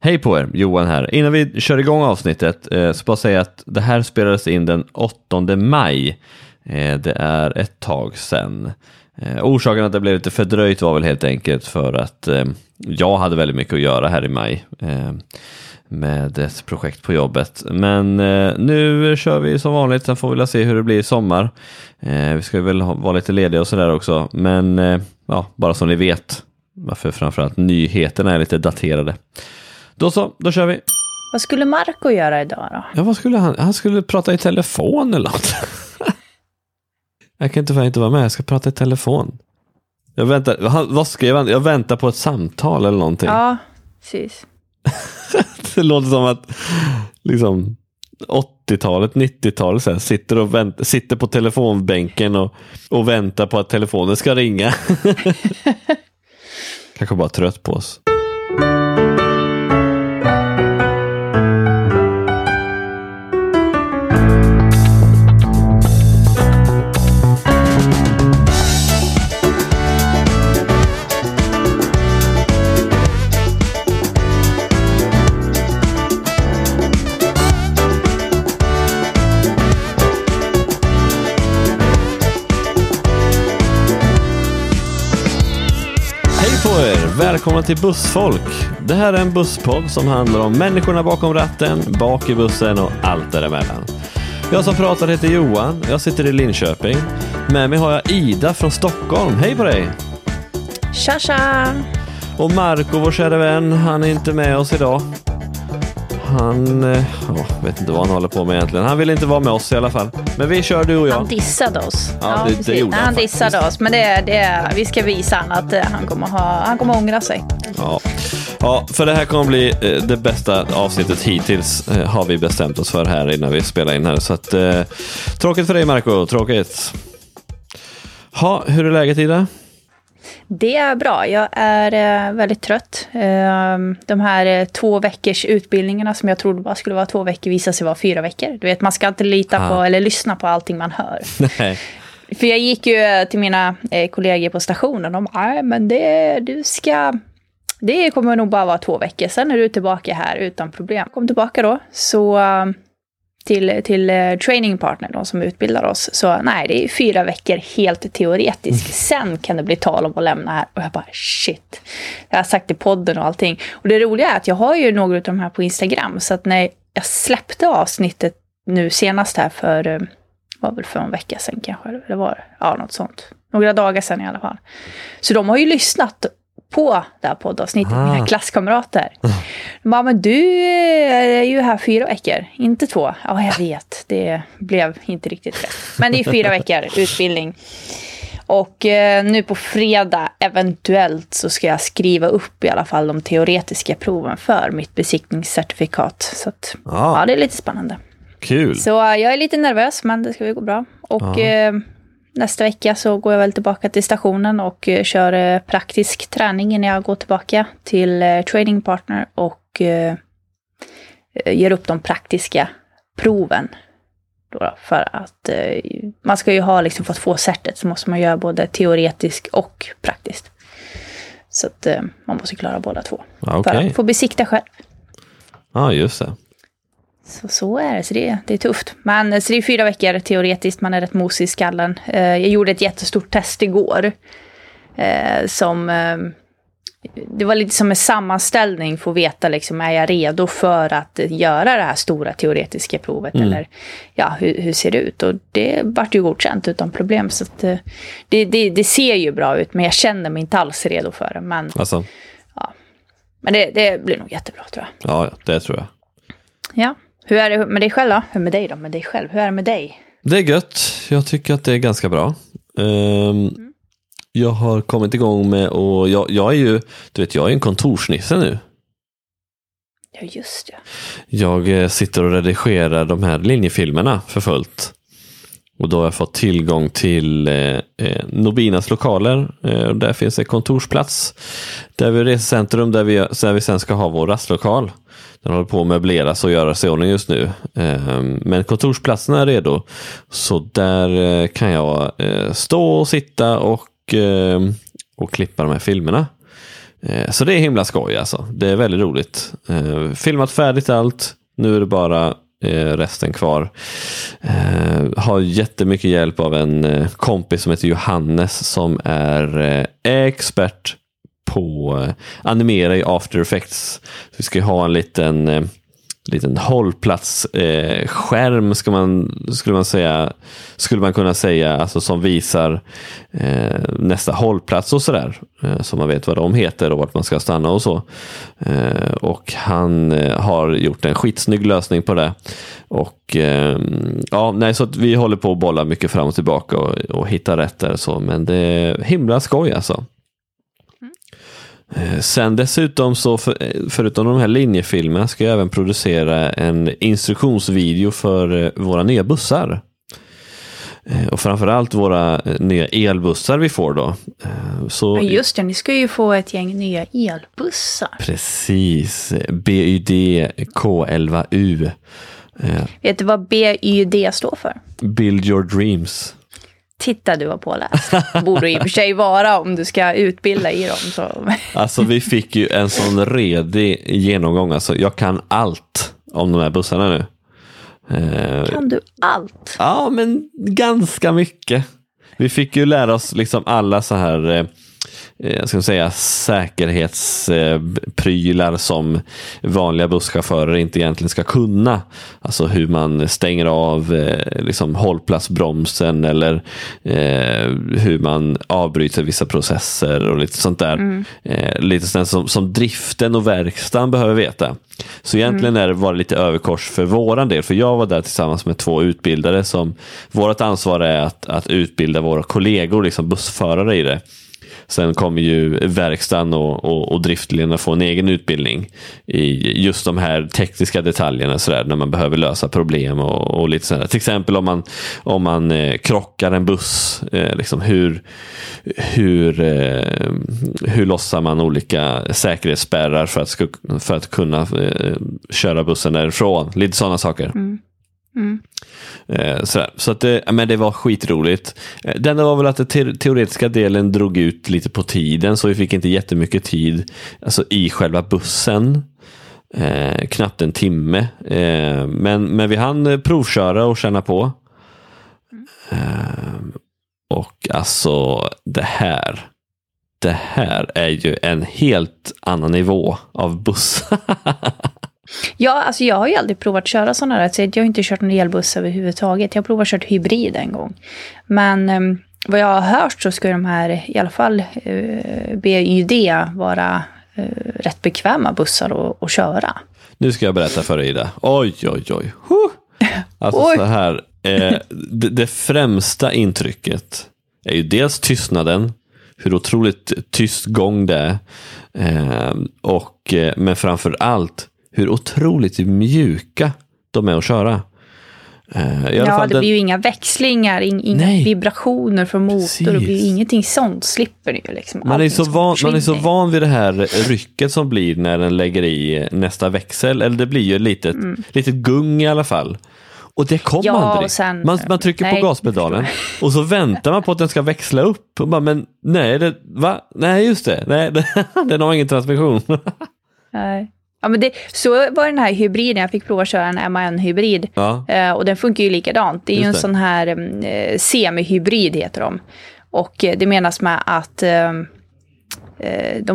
Hej på er, Johan här. Innan vi kör igång avsnittet så bara säga att det här spelades in den 8 maj. Det är ett tag sedan. Orsaken att det blev lite fördröjt var väl helt enkelt för att jag hade väldigt mycket att göra här i maj med ett projekt på jobbet. Men nu kör vi som vanligt, sen får vi se hur det blir i sommar. Vi ska väl vara lite lediga och sådär också. Men ja, bara som ni vet, varför framförallt nyheterna är lite daterade. Då kör vi. Vad skulle Marco göra idag då? Ja, vad skulle han? Han skulle prata i telefon eller något. Jag kan inte vara med, jag ska prata i telefon. Vad skrev han? Jag väntar på ett samtal eller någonting. Ja, precis. Det låter som att liksom 80-talet, 90-talet så här, sitter på telefonbänken och väntar på att telefonen ska ringa. Kanske bara trött på oss. Välkomna till Bussfolk. Det här är en busspodd som handlar om människorna bakom ratten, bak i bussen och allt däremellan. Jag som pratar heter Johan, jag sitter i Linköping. Med mig har jag Ida från Stockholm. Hej på dig! Tja tja! Och Marco, vår kära vän, han är inte med oss idag. Han vet inte vad han håller på med egentligen. Han vill inte vara med oss i alla fall. Men vi kör, du och jag. Han dissade oss. Ja, det gjorde han dissade oss. Men vi ska visa att han kommer ångra sig. Ja, för det här kommer bli det bästa avsnittet hittills, har vi bestämt oss för här innan vi spelar in här. Så att, tråkigt för dig, Marco. Tråkigt. Hur är läget, Ida? Det är bra. Jag är väldigt trött. De här 2 veckors utbildningarna som jag trodde bara skulle vara 2 veckor visar sig vara 4 veckor. Du vet, man ska inte lita på eller lyssna på allting man hör. Nej. För jag gick ju till mina kollegor på stationen och men det kommer nog bara vara 2 veckor. Sen är du tillbaka här utan problem. Kom tillbaka då så till training partner, de som utbildar oss. Så nej, det är 4 veckor helt teoretiskt. Sen kan det bli tal om att lämna här. Och jag bara, shit. Jag har sagt i podden och allting. Och det roliga är att jag har ju några av de här på Instagram. Så att när jag släppte avsnittet nu senast här var väl för en vecka sedan kanske. Det var, något sånt. Några dagar sedan i alla fall. Så de har ju lyssnat på det här poddavsnittet, mina klasskamrater. De bara, men du är ju här 4 veckor, inte 2. Ja, jag vet, det blev inte riktigt rätt. Men det är 4 veckor utbildning. Och nu på fredag eventuellt så ska jag skriva upp i alla fall de teoretiska proven för mitt besiktningscertifikat. Så att, det är lite spännande. Kul. Så jag är lite nervös, men det ska gå bra. Och nästa vecka så går jag väl tillbaka till stationen och kör praktisk träning innan jag går tillbaka till training partner och ger upp de praktiska proven. Då, för att man ska ju ha liksom, för att få certet så måste man göra både teoretisk och praktiskt. Så att man måste klara båda 2. Okay. För att få besikta själv. Ja, just det. Så är det, så det är tufft. Men så det är 4 veckor teoretiskt, man är rätt mosig i skallen. Jag gjorde ett jättestort test igår. Det var lite som en sammanställning för att veta liksom, är jag redo för att göra det här stora teoretiska provet eller hur ser det ut? Och det vart ju godkänt utan problem, så att, det ser ju bra ut, men jag känner mig inte alls redo för det. Men, alltså. Men det blir nog jättebra, tror jag. Ja, det tror jag. Ja. Hur är det med dig själv då? Hur med dig då? Med dig själv. Hur är det med dig? Det är gött. Jag tycker att det är ganska bra. Jag har kommit igång med, och jag är ju, du vet, jag är en kontorsnisse nu. Ja, just det. Jag sitter och redigerar de här linjefilmerna för fullt. Och då har jag fått tillgång till Nobinas lokaler. Där finns en kontorsplats. Där vi är resecentrum där vi sen ska ha vår rastlokal. Den håller på att möbleras och göra sig ordning just nu. Men kontorsplatsen är redo. Så där kan jag stå och sitta och klippa de här filmerna. Så det är himla skoj alltså. Det är väldigt roligt. Filmat färdigt allt. Nu är det bara resten kvar. Har jättemycket hjälp av en kompis som heter Johannes som är expert på animera i After Effects. Så vi ska ha en liten hållplatsskärm skulle man kunna säga, alltså som visar nästa hållplats och sådär, så man vet vad de heter och vart man ska stanna och så. Och han har gjort en skitsnygg lösning på det. Och så att vi håller på att bolla mycket fram och tillbaka och hitta rätt där så, men det är himla skoj alltså. Sen dessutom så förutom de här linjefilmerna ska jag även producera en instruktionsvideo för våra nya bussar. Och framförallt våra nya elbussar vi får då. Så, just det, ni ska ju få ett gäng nya elbussar. Precis, BYD K11U. Vet du vad BYD står för? Build your dreams. Titta, du har påläst. Borde i och för sig vara om du ska utbilda i dem. Så. Alltså vi fick ju en sån redig genomgång. Alltså, jag kan allt om de här bussarna nu. Kan du allt? Ja, men ganska mycket. Vi fick ju lära oss liksom alla så här säkerhetsprylar som vanliga busschaufförer inte egentligen ska kunna. Alltså hur man stänger av liksom hållplatsbromsen eller hur man avbryter vissa processer och lite sånt där. Lite sånt som driften och verkstaden behöver veta. Så egentligen var det lite överkors för våran del, för jag var där tillsammans med 2 utbildare som vårt ansvar är att utbilda våra kollegor, liksom bussförare i det. Sen kommer ju verkstaden och driftledarna få en egen utbildning i just de här tekniska detaljerna så där, när man behöver lösa problem och lite sådär. Till exempel om man krockar en buss, liksom hur lossar man olika säkerhetsspärrar för att kunna köra bussen därifrån. Lite sådana saker. Så att men det var skitroligt. Den var väl att den teoretiska delen drog ut lite på tiden, så vi fick inte jättemycket tid alltså i själva bussen. Knappt en timme. Men vi hann provköra och känna på. Och alltså det här är ju en helt annan nivå av buss. Ja, alltså jag har ju aldrig provat att köra sådana där. Så jag har inte kört någon elbuss överhuvudtaget. Jag har provat att köra hybrid en gång. Men vad jag har hört så ska de här, i alla fall BYD, vara rätt bekväma bussar att köra. Nu ska jag berätta för dig, Ida. Oj. Alltså Oj. så här. Det främsta intrycket är ju dels tystnaden. Hur otroligt tyst gång det är. Men framför allt hur otroligt mjuka de är att köra. Det blir ju inga växlingar, inga vibrationer från motor. Precis. Det blir ingenting sånt, slipper det ju liksom. Man är så van vid det här rycket som blir när den lägger i nästa växel. Eller det blir ju litet gung i alla fall. Och det kommer aldrig. Sen, man trycker på gaspedalen och så väntar man på att den ska växla upp. Och bara, men nej, nej just det. Nej, den har ingen transmission. Nej. Ja, men så var den här hybriden. Jag fick prova att köra en MAN-hybrid. Ja. Och den funkar ju likadant. Det är ju en sån här semi-hybrid heter de. Och det menas med att det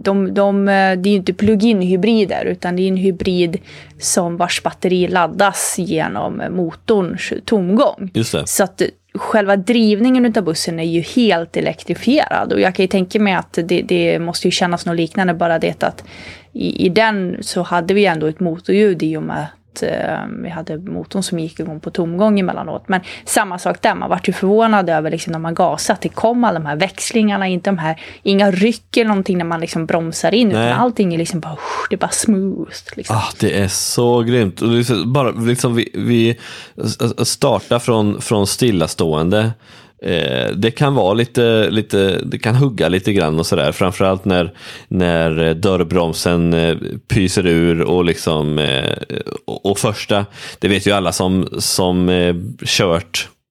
är ju inte plug-in-hybrider, utan det är en hybrid som vars batteri laddas genom motorns tomgång. Just det. Så att själva drivningen av bussen är ju helt elektrifierad. Och jag kan ju tänka mig att det måste ju kännas något liknande, bara det att i den så hade vi ändå ett motorljud i och med att vi hade motorn som gick igång på tomgång emellanåt. Men samma sak där, man var ju förvånad över liksom, när man gasade att det kom alla de här växlingarna, inga ryck eller någonting när man liksom bromsar in, utan allting är liksom bara, det är bara smooth liksom. Det är så grymt. Och bara liksom vi startar från stillastående. Det kan vara lite det kan hugga lite grann och sådär, framförallt när dörrbromsen pyser ur och liksom och första, det vet ju alla som kört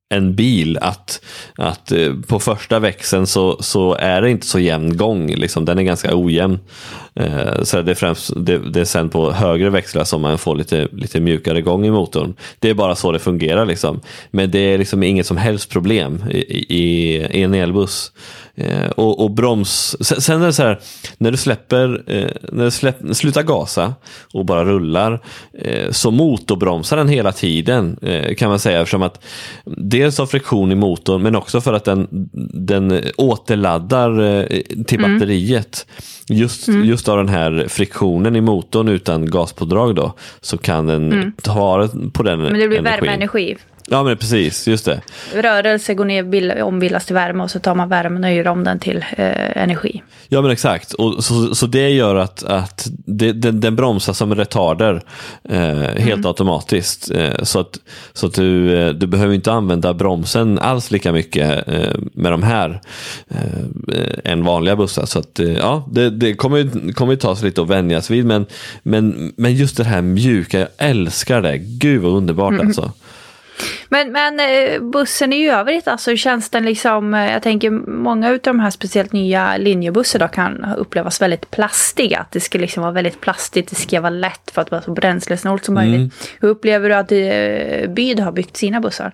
en bil att på första växeln så är det inte så jämn gång, liksom, den är ganska ojämn. Så det är sen på högre växlar som man får lite mjukare gång i motorn. Det är bara så det fungerar liksom. Men det är liksom inget som helst problem i en elbuss. Och broms, sen är det så här, när du slutar gasa och bara rullar, så motorbromsar den hela tiden, kan man säga, eftersom att dels av friktion i motorn, men också för att den återladdar till batteriet. Just av den här friktionen i motorn utan gaspådrag då, så kan den ta på den. Men det blir värmeenergi. Ja, men precis, just det. Rörelse går ner, ombildas till värme, och så tar man värmen och gör om den till energi. Ja, men exakt. Och så det gör att den bromsar som retarder helt automatiskt. Så att du behöver inte använda bromsen alls lika mycket med de här än vanliga bussar. Så att ja, det kommer ju ta sig lite att vänjas vid. Men just det här mjuka, jag älskar det. Gud vad underbart alltså. Men bussen i övrigt, alltså känns den liksom, jag tänker många av de här speciellt nya linjebussar då kan upplevas väldigt plastiga, att det ska liksom vara väldigt plastigt, det ska vara lätt för att vara så bränslesnålt som möjligt. Hur upplever du att Byd har byggt sina bussar?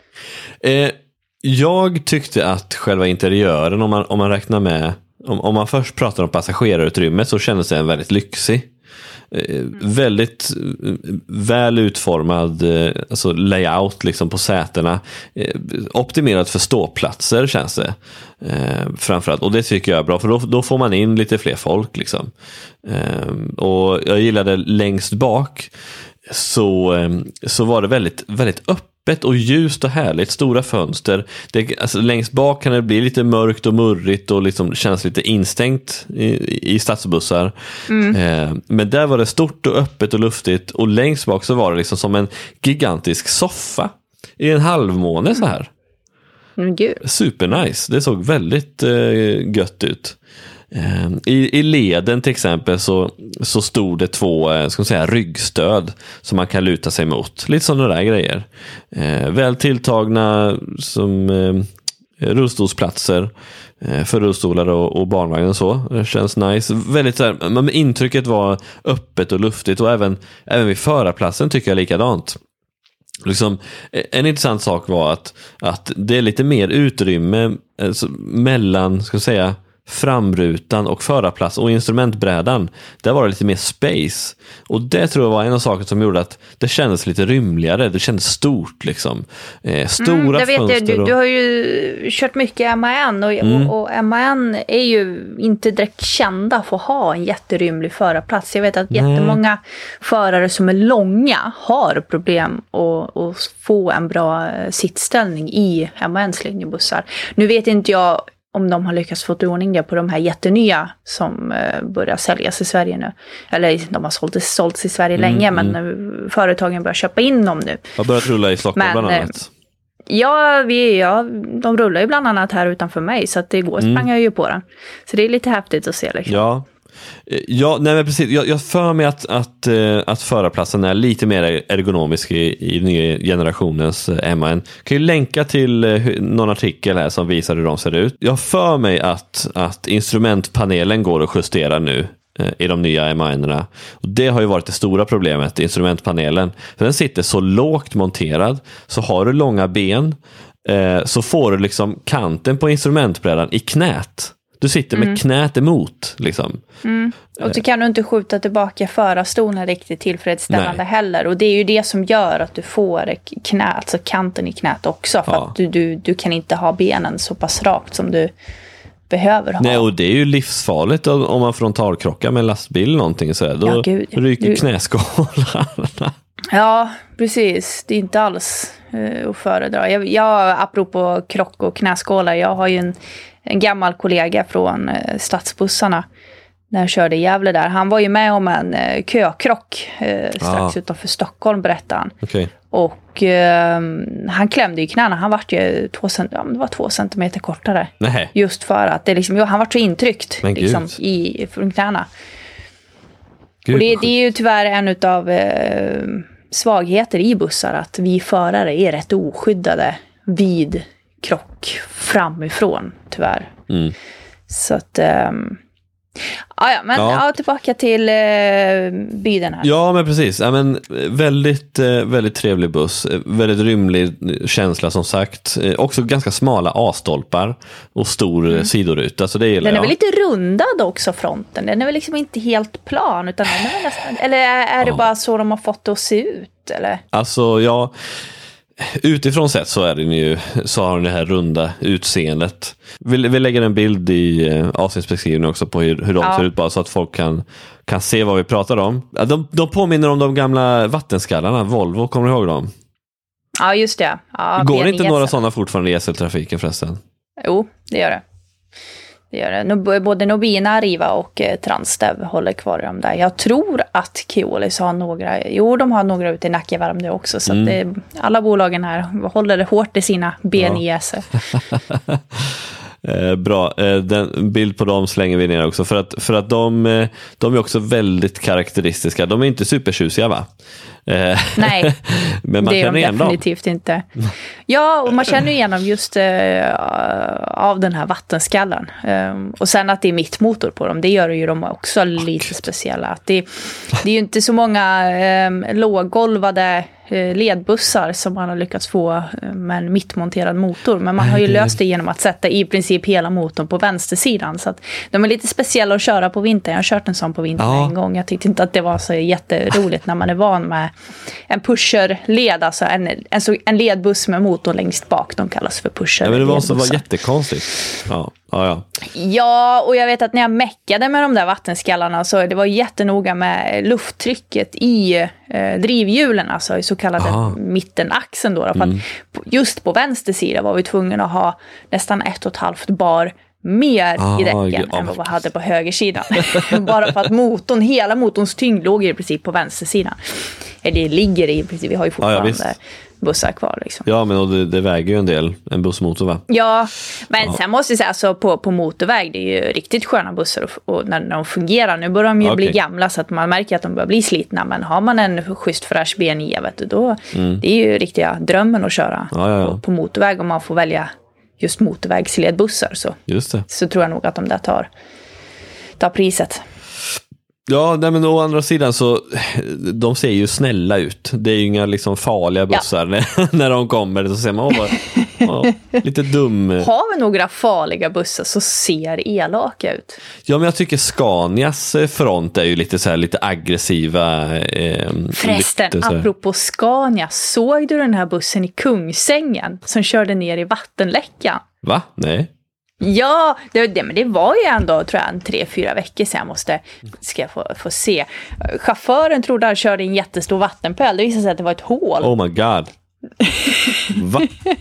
Jag tyckte att själva interiören, om man räknar med, om man först pratar om passagerarutrymmet, så kändes den väldigt lyxig. Väldigt väl utformad, alltså layout liksom på sätena, optimerat för ståplatser känns det framförallt, och det tycker jag är bra, för då får man in lite fler folk liksom. Och jag gillade längst bak så var det väldigt, väldigt öppet och ljust och härligt, stora fönster. Alltså, längst bak kan det bli lite mörkt och murrigt och liksom känns lite instängt i stadsbussar. Men där var det stort och öppet och luftigt, och längst bak så var det liksom som en gigantisk soffa i en halvmåne så här. Supernice, det såg väldigt gött ut. I leden till exempel så stod det 2 ska man säga, ryggstöd som man kan luta sig mot. Lite sådana där grejer. Väl tilltagna som rullstolsplatser för rullstolar och barnvagnar och så. Det känns nice. Väldigt så här, men intrycket var öppet och luftigt, och även vid förarplatsen tycker jag likadant. Liksom, en intressant sak var att det är lite mer utrymme alltså, mellan, ska jag säga, framrutan och förarplats och instrumentbrädan. Där var det lite mer space, och det tror jag var en av sakerna som gjorde att det kändes lite rymligare. Det kändes stort liksom. Stora det vet fönster. Du har ju kört mycket MAN och MAN är ju inte direkt kända för att ha en jätterymlig förarplats. Jag vet att jättemånga förare som är långa har problem att få en bra sittställning i MANs linjebussar. Nu vet inte jag om de har lyckats få ordning det på de här jättenya som börjar säljas i Sverige nu. Eller de har sålts i Sverige länge, men företagen börjar köpa in dem nu. Har börjat rulla i Stockholm bland annat. Ja, de rullar ju bland annat här utanför mig, så att det går sprang jag ju på den. Så det är lite häftigt att se liksom. Ja, nej men precis. Jag för mig att förarplatsen är lite mer ergonomisk i nya generationens MAN. Kan ju länka till någon artikel här som visar hur de ser ut. Jag för mig att instrumentpanelen går att justera nu i de nya MANerna. Och det har ju varit det stora problemet, instrumentpanelen. För den sitter så lågt monterad, så har du långa ben så får du liksom kanten på instrumentbrädan i knät. Du sitter med knät emot liksom. Och så kan du inte skjuta tillbaka förarstolen riktigt tillfredsställande heller. Och det är ju det som gör att du får knät, alltså kanten i knät också. För att du kan inte ha benen så pass rakt som du behöver ha. Nej, och det är ju livsfarligt om man frontalkrockar med en lastbil eller någonting så här. Då ryker knäskålarna. Ja, precis. Det är inte alls att föredra. Jag apropå krock och knäskålar, jag har ju en gammal kollega från stadsbussarna när jag körde i Gävle där. Han var ju med om en kökrock strax utanför Stockholm, berättade han. Okay. Och han klämde i knäna. Han var ju 2 centimeter kortare. Nej. Just för att det liksom, han var så intryckt liksom, från knäna. Och det är ju tyvärr en av svagheter i bussar, att vi förare är rätt oskyddade vid krock framifrån, tyvärr. Så att... tillbaka till byn här. Ja, men precis. Ja, men väldigt, väldigt trevlig buss. Väldigt rymlig känsla, som sagt. Också ganska smala A-stolpar och stor sidoruta. Så det gillar den är väl lite rundad också, fronten. Den är väl liksom inte helt plan, utan den är väl nästan... Eller är det bara så de har fått det att se ut, eller? Alltså, ja... Utifrån sett så är den ju, så har den det här runda utseendet. Vi lägger en bild i avsnittsbeskrivningen också på hur de ser ut, bara så att folk kan se vad vi pratar om. De påminner om de gamla vattenskallarna, Volvo, kommer du ihåg dem? Ja, just det. Ja, går inte några sådana fortfarande i SL-trafiken förresten? Jo, det gör det. Både Nobina, Arriva och Transdev håller kvar i dem där. Jag tror att Keolis har några... Jo, de har några ute i Nackevärm nu också. Så att alla bolagen här håller det hårt i sina BNIS. Bra, den bild på dem slänger vi ner också. För att de är också väldigt karaktäristiska. De är inte supertjusiga, va? Nej, men man det är känner de definitivt inte. Ja, och man känner igenom just av den här vattenskallan. Och sen att det är mittmotor på dem, det gör ju de också lite speciella. Att det är ju inte så många låggolvade ledbussar som man har lyckats få med en mittmonterad motor. Men man har ju löst det genom att sätta i princip hela motorn på vänstersidan. Så att de är lite speciella att köra på vintern. Jag har kört en sån på vintern en gång. Jag tyckte inte att det var så jätteroligt när man är van med en pusherled. Alltså en ledbuss med motor längst bak. De kallas för pusher. Ja, men det var jättekonstigt. Ja, och jag vet att när jag mäckade med de där vattenskallarna, så det var jättenoga med lufttrycket i drivhjulen, alltså i så kallade mittenaxeln då. För att just på vänster sida var vi tvungna att ha nästan 1,5 bar mer i däcken än vad vi hade på högersidan. Bara för att hela motorns tyngd låg i princip på vänstersidan. Det ligger i princip, vi har ju fortfarande bussar kvar liksom. Ja, men det väger ju en del, en bussmotor, va? Ja, men sen måste jag säga, alltså på motorväg, det är ju riktigt sköna bussar och när de fungerar. Nu börjar de ju bli gamla, så att man märker att de börjar bli slitna, men har man en schysst fräsch BNI, vet du, då det är ju riktiga drömmen att köra på motorväg, om man får välja just motorvägsledbussar, så tror jag nog att de där tar priset. Ja, nej, men å andra sidan så de ser ju snälla ut. Det är ju inga liksom farliga bussar när de kommer, så ser man lite dum. Har vi några farliga bussar så ser elaka ut. Ja, men jag tycker Scanias front är ju lite aggressiva. Förresten, apropå Scania, såg du den här bussen i Kungsängen som körde ner i vattenläckan? Va? Nej. Ja, men det var ju ändå, tror jag, 3-4 veckor sedan. Ska jag få se. Chauffören trodde han körde en jättestor vattenpöl. Det visade sig att det var ett hål. Oh my god. Va?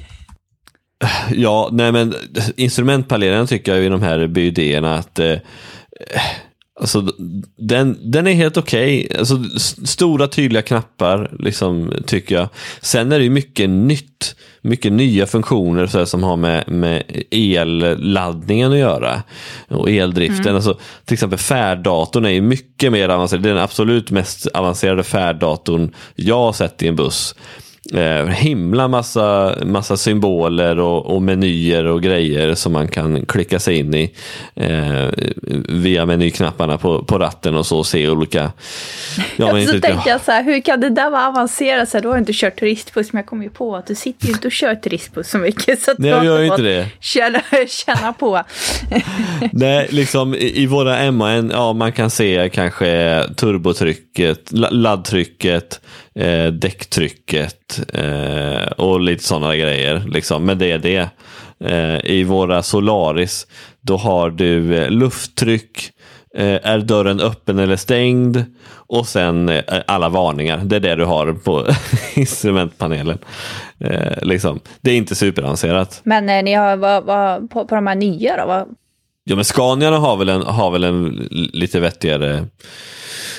Ja, nej, men instrumentpanelen tycker jag i de här byidéerna att alltså, den är helt okej. Alltså, stora tydliga knappar liksom, tycker jag. Sen är det ju mycket nya funktioner så här, som har med elladdningen att göra och eldriften. Alltså, till exempel färddatorn är ju mycket mer avancerad. Det är den absolut mest avancerade färddatorn jag har sett i en buss. Himla massa symboler och menyer och grejer som man kan klicka sig in i via menyknapparna på ratten och så se olika. Så tänkte jag så här, hur kan det där vara avancerat? Så här, du har inte kört turistbuss, men jag kom ju på att du sitter ju inte och kör turistbuss så mycket, så att nej, jag gör ju inte det. Känna på. Nej, liksom i våra MAN, man kan se kanske turbotrycket, laddtrycket, däcktrycket och lite sådana grejer liksom. Men det är det. I våra Solaris då har du lufttryck, är dörren öppen eller stängd, och sen alla varningar. Det är det du har på instrumentpanelen. Liksom. Det är inte superavancerat. Men ni har på de här nya då? Ja, men Scania har väl en lite vettigare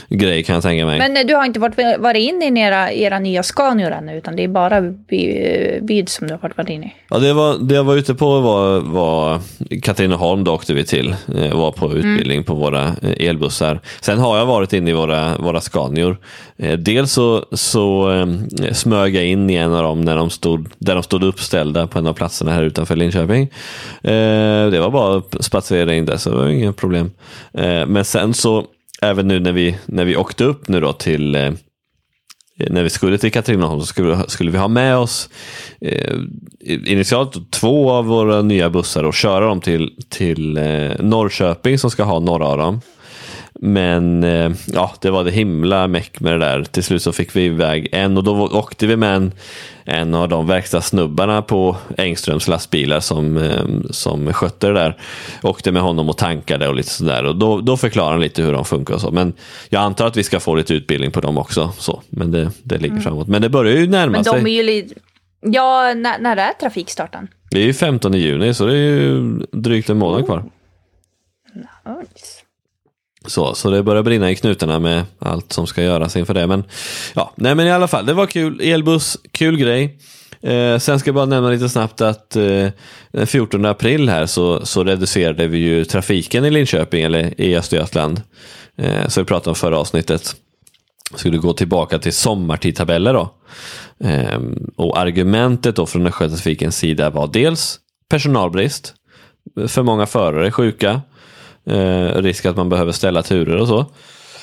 grej kan jag tänka mig. Men du har inte varit inne i era nya Scanior ännu, utan det är bara byd som du har varit inne i? Ja, det jag var ute på var Katrineholm, då åkte vi till. Var på utbildning på våra elbussar. Sen har jag varit inne i våra Scanior. Dels så smög jag in i en av dem där de stod uppställda på en av platserna här utanför Linköping. Det var bara att spatsera in där, så det var inga problem. Men sen så, även nu när vi åkte upp nu då till när vi skulle till Katrineholm, så skulle vi ha med oss initialt 2 av våra nya bussar och köra dem till Norrköping som ska ha några av dem. Men det var det himla meck med det där. Till slut så fick vi iväg en, och då åkte vi med en av de verkstadssnubbarna på Engströms lastbilar som skötte det där. Åkte med honom och tankade och lite sådär. Och då förklarar han lite hur de funkar och så. Men jag antar att vi ska få lite utbildning på dem också. Så. Men det ligger framåt. Men det börjar ju närma sig. Men de är ju lite... Ja, när är trafikstarten? Det är ju 15 juni, så det är ju drygt en månad kvar. Nice. Så det börjar brinna i knutarna med allt som ska göras inför det. Men i alla fall, det var kul. Elbuss, kul grej. Sen ska jag bara nämna lite snabbt att den 14 april här så reducerade vi ju trafiken i Linköping, eller i Östergötland. Så vi pratade om förra avsnittet. Skulle gå tillbaka till sommartidtabeller då. Och argumentet då från Östgötatrafikens sida var dels personalbrist. För många förare är sjuka. Risk att man behöver ställa turer och så.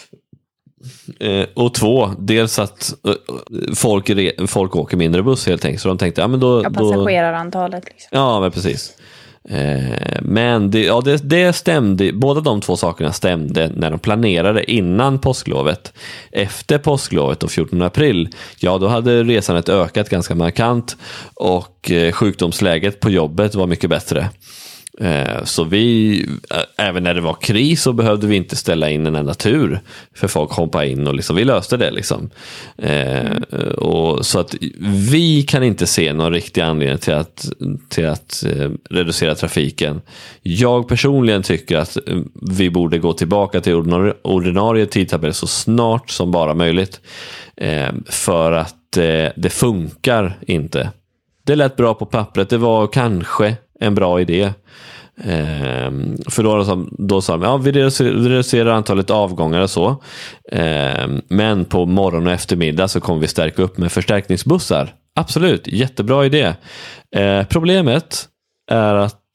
Och 2, dels att folk åker mindre buss helt enkelt. Så de tänkte, passagerarantalet liksom. Ja, men precis. Men det stämde. Båda de 2 sakerna stämde när de planerade innan påsklovet. Efter påsklovet och 14 april, då hade resandet ökat ganska markant. Och sjukdomsläget på jobbet var mycket bättre. Så även när det var kris, så behövde vi inte ställa in en enda tur, för folk hoppade in och liksom, vi löste det liksom. Och så att vi kan inte se någon riktig anledning till att reducera trafiken. Jag personligen tycker att vi borde gå tillbaka till ordinarie tidtabell så snart som bara möjligt, för att det funkar inte. Det lät bra på pappret, det var kanske en bra idé. För då sa de, vi reducerar antalet avgångar och så. Men på morgon och eftermiddag så kommer vi stärka upp med förstärkningsbussar. Absolut, jättebra idé. Problemet är att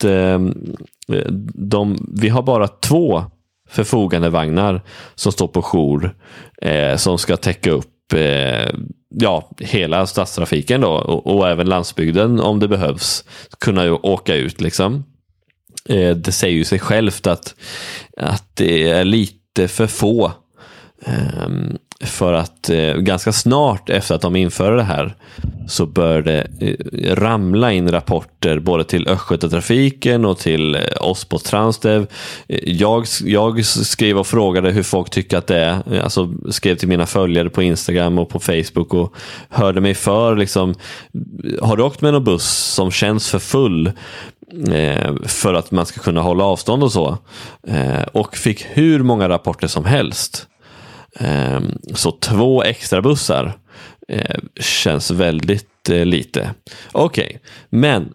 vi har bara 2 förfogande vagnar som står på jour, som ska täcka upp hela stadstrafiken då, och även landsbygden om det behövs, kunna ju åka ut liksom. Det säger ju sig självt att det är lite för få, för att ganska snart efter att de inför det här så bör det ramla in rapporter både till Östgötatrafiken och till oss på Transdev. Jag skrev och frågade hur folk tycker att det är, alltså skrev till mina följare på Instagram och på Facebook och hörde mig för liksom, har du åkt med någon buss som känns för full för att man ska kunna hålla avstånd och så, och fick hur många rapporter som helst. Så 2 extra bussar känns väldigt lite. Okej. Men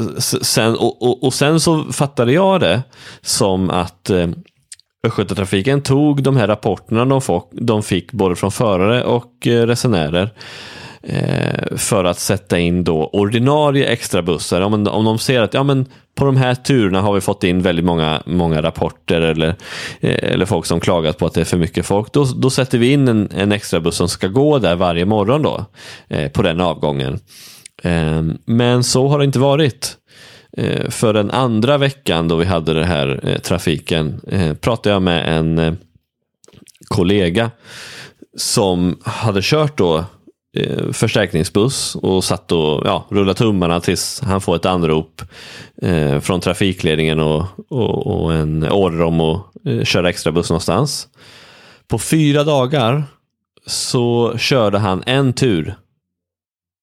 sen så fattade jag det som att Östgötatrafiken tog de här rapporterna de fick både från förare och resenärer, för att sätta in då ordinarie extra bussar. Om de ser att på de här turerna har vi fått in väldigt många rapporter eller folk som klagat på att det är för mycket folk, då sätter vi in en extra buss som ska gå där varje morgon då, på den avgången. Men så har det inte varit. För den andra veckan då vi hade det här trafiken, pratade jag med en kollega som hade kört då förstärkningsbuss och satt och rullade tummarna tills han får ett anrop från trafikledningen och en order om att köra extra buss någonstans. På 4 dagar så körde han en tur.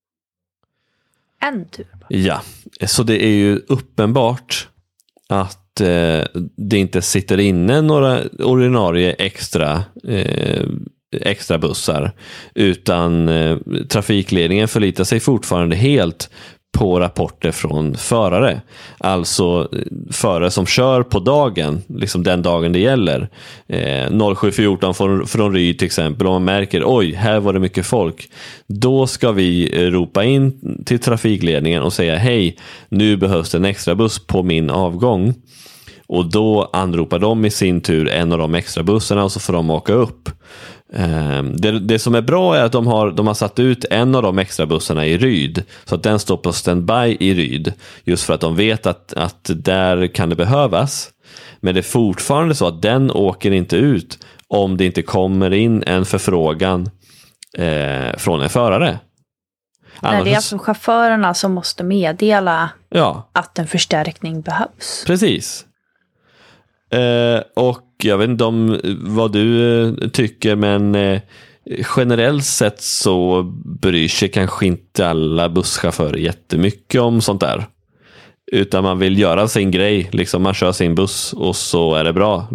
En tur? Ja, så det är ju uppenbart att det inte sitter inne några ordinarie extra bussar, utan trafikledningen förlitar sig fortfarande helt på rapporter från förare. Alltså förare som kör på dagen, liksom den dagen det gäller. 07:14 från Ryd till exempel, om man märker, oj, här var det mycket folk. Då ska vi ropa in till trafikledningen och säga, hej, nu behövs det en extra buss på min avgång. Och då anropar de i sin tur en av de extra bussarna och så får de åka upp. Det som är bra är att de har satt ut en av de extra bussarna i Ryd, så att den står på standby i Ryd, just för att de vet att där kan det behövas. Men det är fortfarande så att den åker inte ut om det inte kommer in en förfrågan från en förare. Nej, det är alltså chaufförerna som måste meddela att en förstärkning behövs. Precis. Och jag vet inte vad du tycker, men generellt sett så bryr sig kanske inte alla busschaufförer jättemycket om sånt där. Utan man vill göra sin grej, liksom man kör sin buss och så är det bra.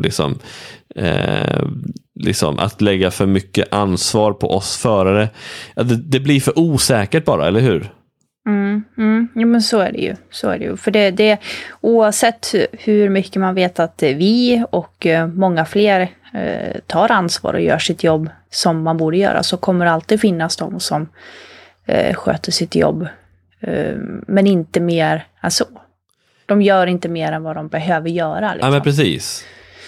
Liksom att lägga för mycket ansvar på oss förare, det blir för osäkert bara, eller hur? Ja, men så är det ju. För det oavsett hur mycket man vet att vi och många fler tar ansvar och gör sitt jobb som man borde göra, så kommer det alltid finnas de som sköter sitt jobb men inte mer än så. De gör inte mer än vad de behöver göra. Ja, men precis.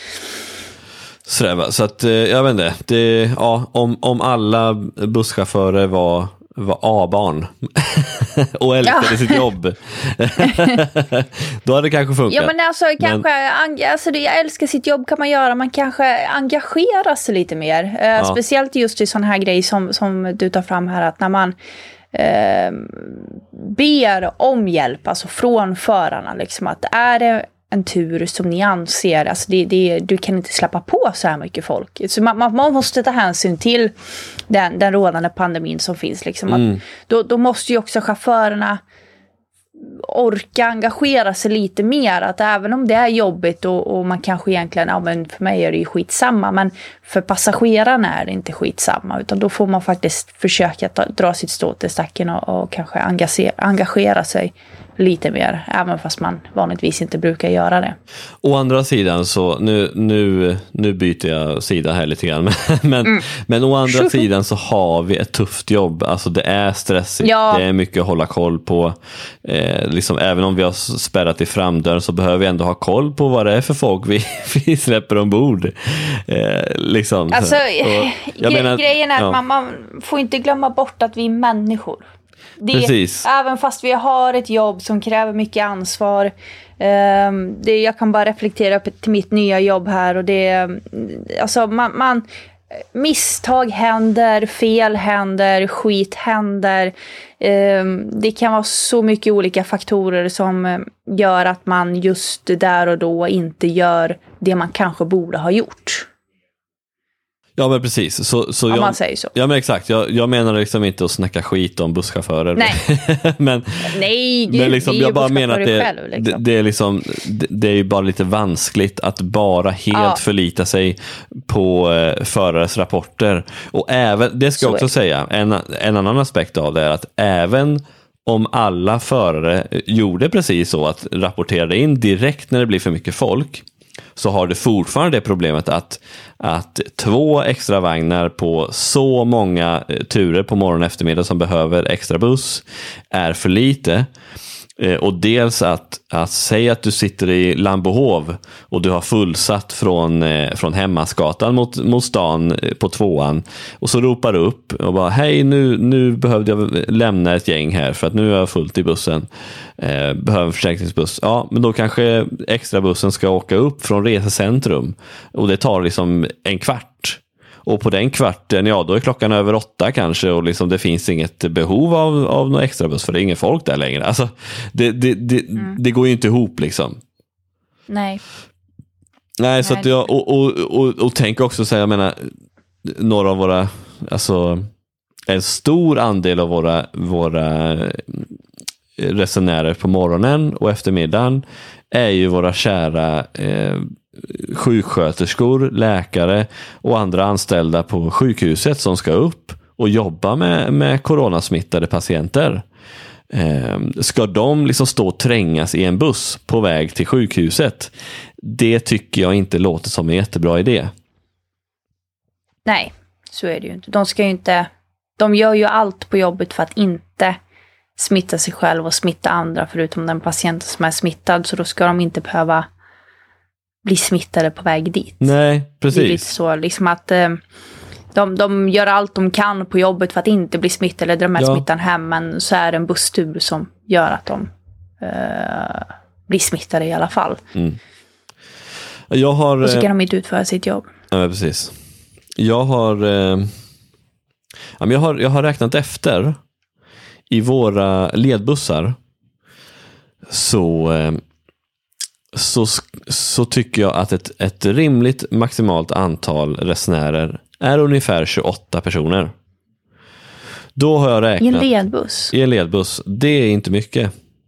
Så att jag vet inte, om alla busschaufförer var A-barn och älskade sitt jobb då hade det kanske funkat. Ja, men alltså jag älskar sitt jobb kan man göra, man kanske engagerar sig lite mer, speciellt just i sån här grej som du tar fram här, att när man ber om hjälp, alltså från förarna, liksom, att är det en tur som ni anser, alltså du kan inte släppa på så här mycket folk. Så man måste ta hänsyn till den rådande pandemin som finns. Liksom. Att då måste ju också chaufförerna orka engagera sig lite mer. Att även om det är jobbigt och man kanske egentligen, men för mig är det ju skitsamma, men för passagerarna är det inte skitsamma, utan då får man faktiskt försöka dra sitt stå till stacken och kanske engagera sig lite mer, även fast man vanligtvis inte brukar göra det. Å andra sidan så, nu byter jag sida här lite grann, men å andra sidan så har vi ett tufft jobb, alltså det är stressigt, det är mycket att hålla koll på, liksom, även om vi har spärrat i framdörren så behöver vi ändå ha koll på vad det är för folk vi släpper ombord. Liksom. Alltså, grejen är att man får inte glömma bort att vi är människor. Även fast vi har ett jobb som kräver mycket ansvar, jag kan bara reflektera upp till mitt nya jobb här, och alltså misstag händer, fel händer, skit händer, det kan vara så mycket olika faktorer som gör att man just där och då inte gör det man kanske borde ha gjort. Ja, men precis. Så om man säger så. Ja, men exakt. Jag menar liksom inte att snacka skit om busschaufförer. Nej. men liksom, jag bara menar att det är liksom, det är ju bara lite vanskligt att bara helt förlita sig på förares rapporter. Och även, det ska jag också säga, en annan aspekt av det är att även om alla förare gjorde precis så, att rapporterade in direkt när det blir för mycket folk, så har det fortfarande det problemet att 2 extra vagnar på så många turer på morgon och eftermiddag som behöver extra buss är för lite. Och dels att säga att du sitter i Lambohov och du har fullsatt från Hemmasgatan mot stan på 2:an, och så ropar du upp och bara, hej, nu behövde jag lämna ett gäng här för att nu är jag fullt i bussen, behöver en försäkringsbuss. Ja, men då kanske extra bussen ska åka upp från resecentrum och det tar liksom en kvart. Och på den kvarten, då är klockan över 8 kanske, och liksom det finns inget behov av någon extra buss för det är ingen folk där längre. Alltså, det går ju inte ihop liksom. Nej, så att jag, och tänk också så här, jag menar, några av våra, alltså en stor andel av våra resenärer på morgonen och eftermiddagen är ju våra kära sjuksköterskor, läkare och andra anställda på sjukhuset som ska upp och jobba med coronasmittade patienter. Ska de liksom stå och trängas i en buss på väg till sjukhuset? Det tycker jag inte låter som en jättebra idé. Nej, så är det ju inte. De gör ju allt på jobbet för att inte smitta sig själv och smitta andra förutom den patienten som är smittad. Så då ska de inte behöva bli smittade på väg dit. Nej, precis. Det är lite så liksom att de gör allt de kan på jobbet för att inte bli smittade eller dra med smittan hem. Men så är det en busstur som gör att de blir smittade i alla fall. Mm. Och så kan de inte utföra sitt jobb. Ja, precis. Jag har räknat efter i våra ledbussar så tycker jag att ett rimligt maximalt antal resenärer är ungefär 28 personer. Då har jag räknat i en ledbuss. Det är inte mycket.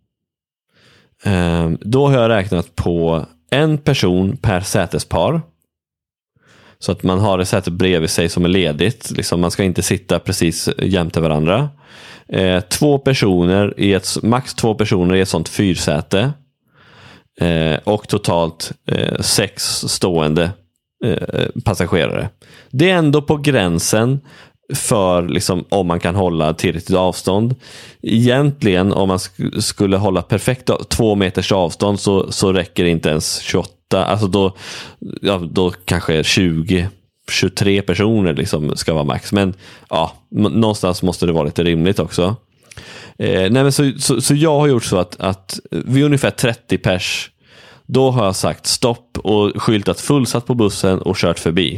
Då har jag räknat på en person per sätespar. Så att man har ett säte bredvid sig som är ledigt. Liksom man ska inte sitta precis jämte varandra. Max två personer i ett sånt fyrsäte. Och totalt 6 stående passagerare. Det är ändå på gränsen för liksom, om man kan hålla tillräckligt avstånd. Egentligen om man skulle hålla perfekt 2 meters avstånd så räcker inte ens 28. Alltså då kanske 20-23 personer liksom ska vara max. Men ja, någonstans måste det vara lite rimligt också. Nej, men så jag har gjort så att vid ungefär 30 pers då har jag sagt stopp och skyltat fullsatt på bussen och kört förbi.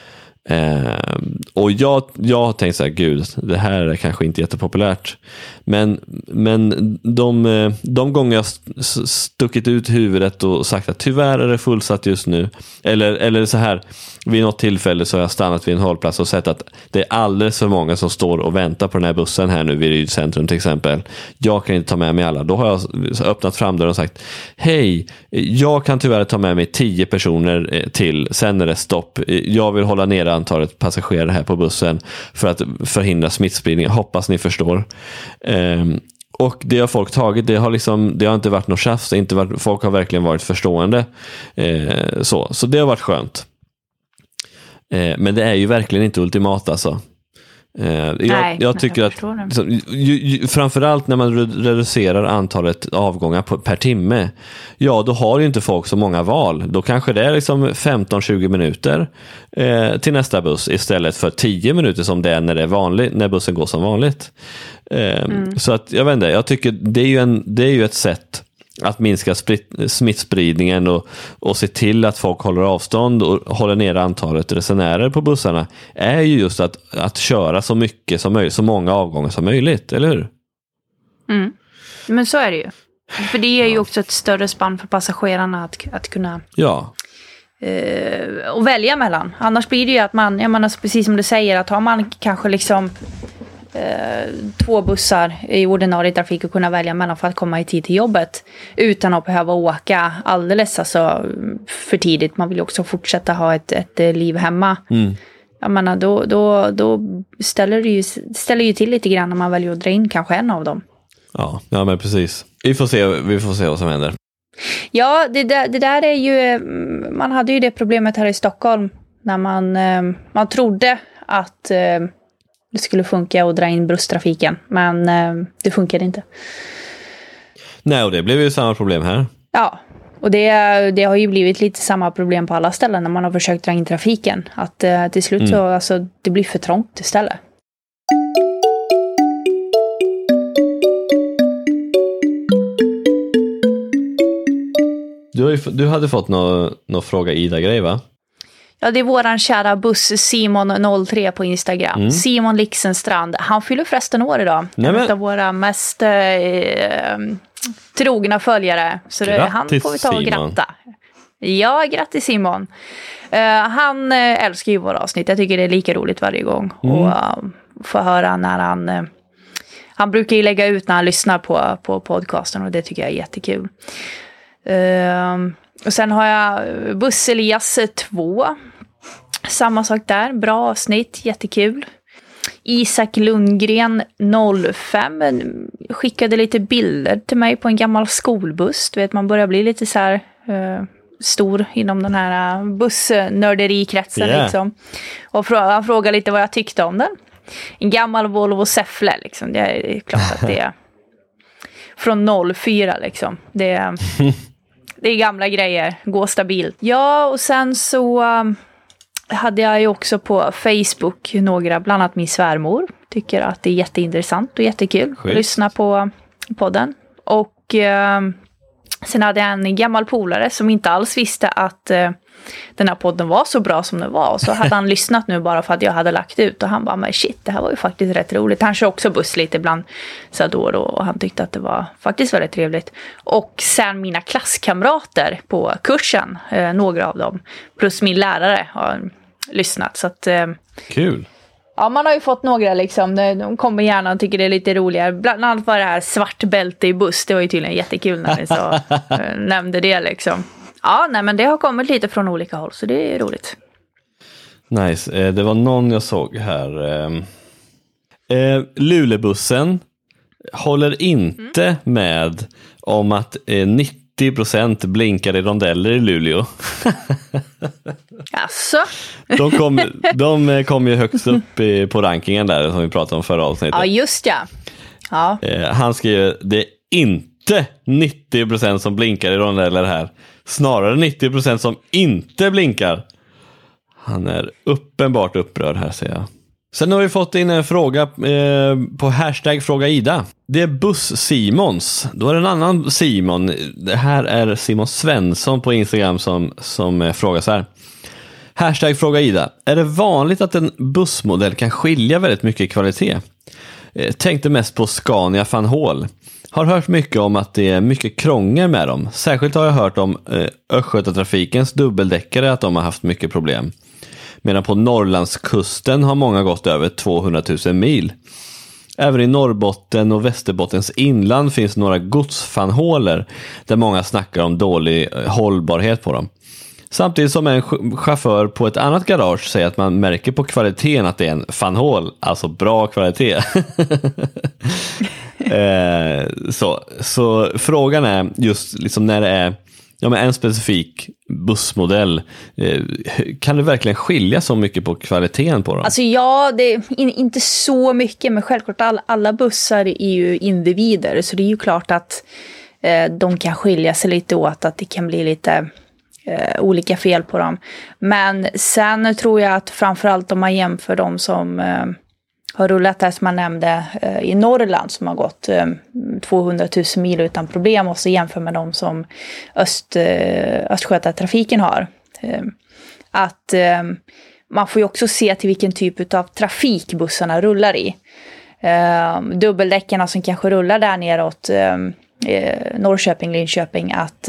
Och jag har tänkt så här, gud, det här är kanske inte jättepopulärt. Men de gånger jag stuckit ut huvudet och sagt att tyvärr är det fullsatt just nu. Eller så här, vid något tillfälle så har jag stannat vid en hållplats och sett att det är alldeles för många som står och väntar på den här bussen här nu vid Rydcentrum till exempel. Jag kan inte ta med mig alla. Då har jag öppnat framdörren och sagt, hej, jag kan tyvärr ta med mig 10 personer till, sen är det stopp. Jag vill hålla ner antalet passagerare här på bussen för att förhindra smittspridning. Hoppas ni förstår. Och det har folk tagit, det har inte varit något tjafs, folk har verkligen varit förstående. Så det har varit skönt. Men det är ju verkligen inte ultimat alltså. Jag tycker att framförallt när man reducerar antalet avgångar per timme, ja då har ju inte folk så många val. Då kanske det är liksom 15-20 minuter till nästa buss istället för 10 minuter som det är när det är vanligt, när bussen går som vanligt. Så att jag vet inte, jag tycker det är ju ett sätt att minska smittspridningen och se till att folk håller avstånd och håller ner antalet resenärer på bussarna är ju just att köra så mycket som möjligt, så många avgångar som möjligt, eller hur? Men så är det ju. För det är ju också ett större spann för passagerarna att kunna och välja mellan. Annars blir det ju att man precis som du säger, att har man kanske liksom 2 bussar i ordinarie trafik och kunna välja mellan för att komma i tid till jobbet utan att behöva åka alldeles alltså, för tidigt. Man vill ju också fortsätta ha ett liv hemma. Jag menar, då ställer ju till lite grann när man väljer att dra in kanske en av dem. Ja, men precis. Vi får se vad som händer. Ja, det där är ju, man hade ju det problemet här i Stockholm när man trodde att det skulle funka att dra in busstrafiken, men det funkade inte. Nej, och det blev ju samma problem här. Ja, och det har ju blivit lite samma problem på alla ställen när man har försökt dra in trafiken. Att till slut så alltså, det blir för trångt istället. Du hade fått någon fråga Ida-grej, va? Ja, det är våran kära buss Simon03 på Instagram. Simon Lixenstrand. Han fyller förresten år idag. En av våra mest trogna följare. Så han får vi ta och gratta. Ja, grattis Simon. Han älskar ju våra avsnitt. Jag tycker det är lika roligt varje gång. Och få höra när han brukar ju lägga ut när han lyssnar på podcasten. Och det tycker jag är jättekul. Och sen har jag Buss Elias 2. Samma sak där. Bra avsnitt. Jättekul. Isak Lundgren 05 skickade lite bilder till mig på en gammal skolbuss. Du vet, man börjar bli lite så här stor inom den här bussnörderikretsen liksom. Och han frågade lite vad jag tyckte om den. En gammal Volvo Säffle liksom. Det är klart att det är från 04 liksom. Det är gamla grejer. Gå stabilt. Ja, och sen så hade jag ju också på Facebook några, bland annat min svärmor. Tycker att det är jätteintressant och jättekul att lyssna på podden. Och sen hade jag en gammal polare som inte alls visste att den här podden var så bra som den var. Och så hade han lyssnat nu bara för att jag hade lagt ut. Och han bara, men shit, det här var ju faktiskt rätt roligt. Han kör också buss lite ibland så då och han tyckte att det var faktiskt väldigt trevligt. Och sen mina klasskamrater på kursen, några av dem, plus min lärare har lyssnat. Så att, kul! Ja, man har ju fått några liksom, de kommer gärna och tycker det är lite roligare. Bland annat var det här svart bälte i buss, det var ju tydligen jättekul när ni nämnde det liksom. Ja, nej, men det har kommit lite från olika håll, så det är roligt. Nice, det var någon jag såg här. Lulebussen håller inte med om att 90% blinkar i rondeller i Luleå. Asså? De kom ju högst upp på rankingen där som vi pratade om förra avsnittet. Ja, just ja. Han skriver, det är inte 90% som blinkar i rondeller här. Snarare 90% som inte blinkar. Han är uppenbart upprörd här, säger jag. Sen har vi fått in en fråga på hashtag fråga Ida. Det är Buss Simons. Då är det en annan Simon. Det här är Simon Svensson på Instagram som frågar så här. Hashtag fråga Ida. Är det vanligt att en bussmodell kan skilja väldigt mycket i kvalitet? Tänkte mest på Scania Van Hool. Har hört mycket om att det är mycket krångel med dem. Särskilt har jag hört om Östgötatrafikens dubbeldäckare, att de har haft mycket problem. Medan på Norrlandskusten har många gått över 200 000 mil. Även i Norrbotten och Västerbottens inland finns några godsfanhåler där många snackar om dålig hållbarhet på dem. Samtidigt som en chaufför på ett annat garage säger att man märker på kvaliteten att det är en fanhål, alltså bra kvalitet. Så frågan är just liksom när det är en specifik bussmodell, kan det verkligen skilja så mycket på kvaliteten på dem? Alltså ja, det är inte så mycket, men självklart alla bussar är ju individer, så det är ju klart att de kan skilja sig lite åt, att det kan bli lite olika fel på dem. Men sen tror jag att framförallt om man jämför dem som har rullat här, som man nämnde, i Norrland, som har gått 200 000 mil utan problem, och så jämför med dem som Östgötatrafiken har. Att man får ju också se till vilken typ av trafik bussarna rullar i. Dubbeldäckarna som kanske rullar där neråt Norrköping, Linköping, att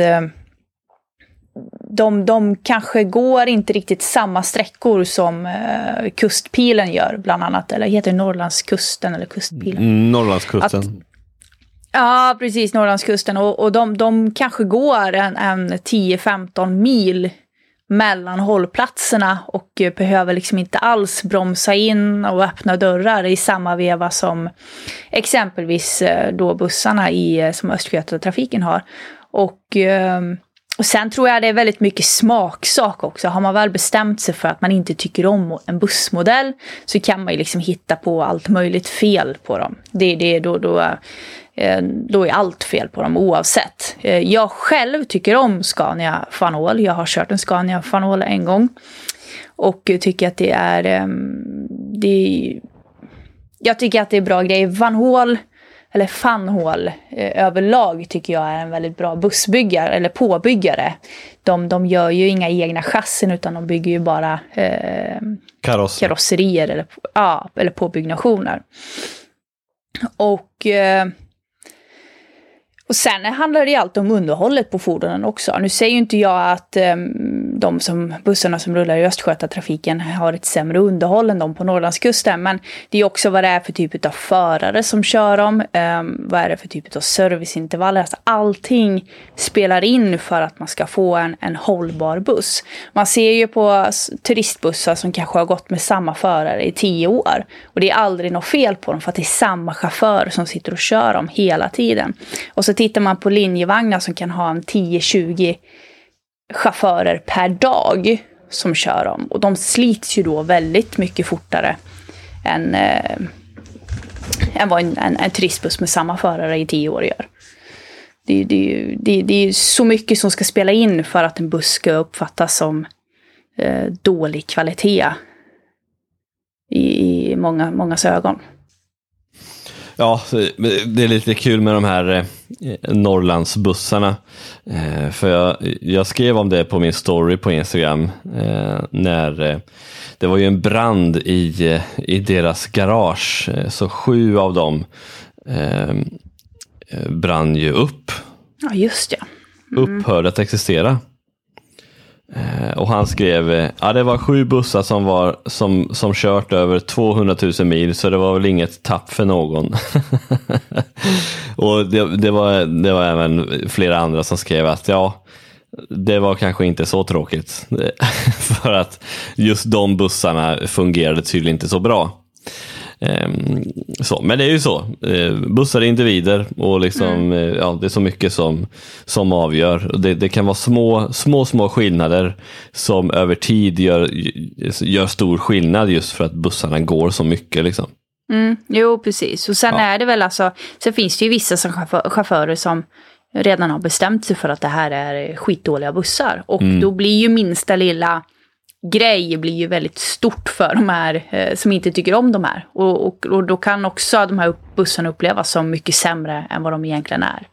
de kanske går inte riktigt samma sträckor som kustpilen gör, bland annat. Eller heter det Norrlandskusten eller kustpilen? Norrlandskusten. Ja, precis, Norrlandskusten. Och de kanske går en 10-15 mil mellan hållplatserna och behöver liksom inte alls bromsa in och öppna dörrar i samma veva som exempelvis då bussarna som Östgötatrafiken har. Och sen tror jag det är väldigt mycket smaksak också. Har man väl bestämt sig för att man inte tycker om en bussmodell, så kan man ju liksom hitta på allt möjligt fel på dem. Då är allt fel på dem oavsett. Jag själv tycker om Scania Van Hool. Jag har kört en Scania Van Hool en gång. Och tycker att jag tycker att det är bra grejer. Van Hool överlag tycker jag är en väldigt bra bussbyggare eller påbyggare. De gör ju inga egna chassin, utan de bygger ju bara karosserier eller påbyggnationer. Och Och sen handlar det ju alltid om underhållet på fordonen också. Nu säger ju inte jag att bussarna som rullar i Östgötatrafiken har ett sämre underhåll än de på Norrlandskusten. Men det är också vad det är för typ av förare som kör dem. Vad är det för typ av serviceintervaller. Alltså allting spelar in för att man ska få en hållbar buss. Man ser ju på turistbussar som kanske har gått med samma förare i 10 år. Och det är aldrig något fel på dem för att det är samma chaufför som sitter och kör dem hela tiden. Och så tittar man på linjevagnar som kan ha en 10-20 chaufförer per dag som kör dem. Och de slits ju då väldigt mycket fortare än vad en turistbuss med samma förare i 10 år gör. Det är så mycket som ska spela in för att en buss ska uppfattas som dålig kvalitet i mångas ögon. Ja, det är lite kul med de här Norrlandsbussarna. För jag skrev om det på min story på Instagram när det var ju en brand i deras garage. Så 7 av dem brann ju upp. Ja, just det. Upphörde att existera. Och han skrev det var 7 bussar som kört över 200 000 mil, så det var väl inget tapp för någon. Och det var även flera andra som skrev att det var kanske inte så tråkigt för att just de bussarna fungerade tydligen inte så bra. Men det är ju så, bussar är individer och liksom, det är så mycket som avgör. Det kan vara små skillnader som över tid gör stor skillnad just för att bussarna går så mycket liksom. Jo, precis. Och sen är det väl sen finns det ju vissa chaufförer som redan har bestämt sig för att det här är skitdåliga bussar. Och då blir ju minsta lilla grej blir ju väldigt stort för de här som inte tycker om de här. Och då kan också de här bussarna upplevas som mycket sämre än vad de egentligen är.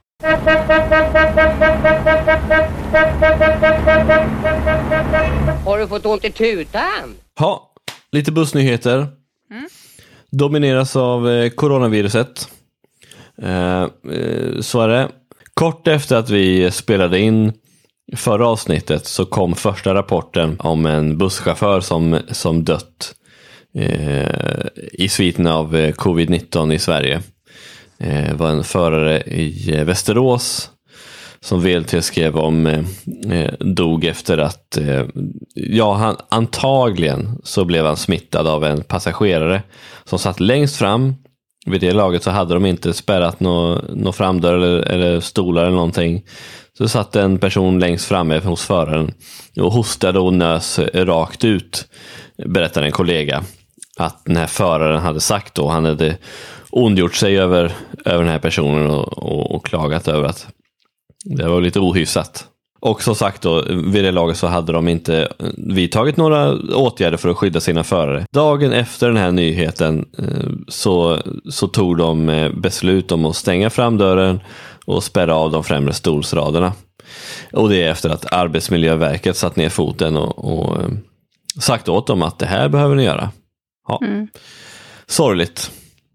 Har du fått ont i tutan? Ja, lite bussnyheter. Domineras av coronaviruset. Så är det. Kort efter att vi spelade in förra avsnittet så kom första rapporten om en busschaufför som dött i sviten av covid-19 i Sverige. Det var en förare i Västerås som VLT skrev om dog efter att han antagligen så blev han smittad av en passagerare som satt längst fram. Vid det laget så hade de inte spärrat någon framdörr eller stolar eller någonting. Så satt en person längst framme hos föraren och hostade och nös rakt ut, berättade en kollega att den här föraren hade sagt då. Han hade ondgjort sig över den här personen och klagat över att det var lite ohyfsat. Och som sagt då, vid det laget så hade de inte vidtagit några åtgärder för att skydda sina förare. Dagen efter den här nyheten så tog de beslut om att stänga framdörren och spärra av de främre stolsraderna. Och det är efter att Arbetsmiljöverket satt ner foten och sagt åt dem att det här behöver ni göra. Ja. Sorgligt.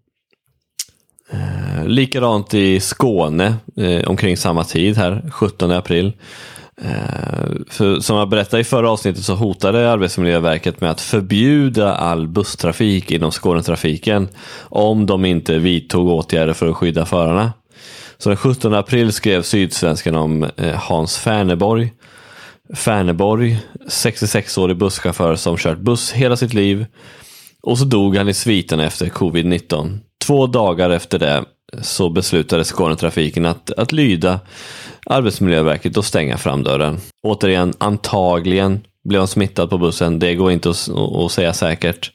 Likadant i Skåne omkring samma tid här, 17 april. För, som jag berättade i förra avsnittet så hotade Arbetsmiljöverket med att förbjuda all busstrafik inom Skånetrafiken om de inte vidtog åtgärder för att skydda förarna. Så den 17 april skrev Sydsvenskan om Hans Färneborg, 66-årig busschaufför som kört buss hela sitt liv, och så dog han i sviten efter covid-19. 2 dagar efter det så beslutade Skånetrafiken att lyda Arbetsmiljöverket och stänga framdörren. Återigen, antagligen blev han smittad på bussen. Det går inte att säga säkert.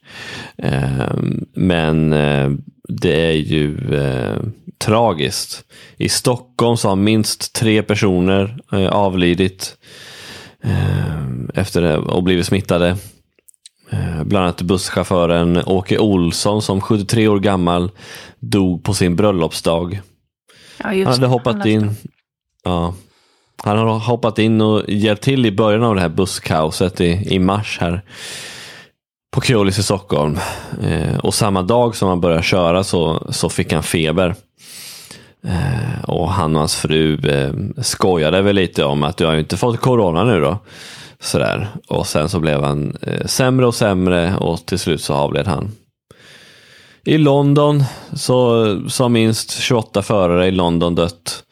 Men det är ju tragiskt. I Stockholm så har minst 3 personer avlidit efter det och blivit smittade. Bland annat busschauffören Åke Olsson som 73 år gammal dog på sin bröllopsdag. Ja, just han hade hoppat in. Ja, han har hoppat in och hjälpt till i början av det här busskaoset i mars här på Keolis i Stockholm. Och samma dag som han började köra så fick han feber. Och han och hans fru skojade väl lite om att du har ju inte fått corona nu då. Sådär. Och sen så blev han sämre och sämre och till slut så avled han. I London så minst 28 förare i London dött.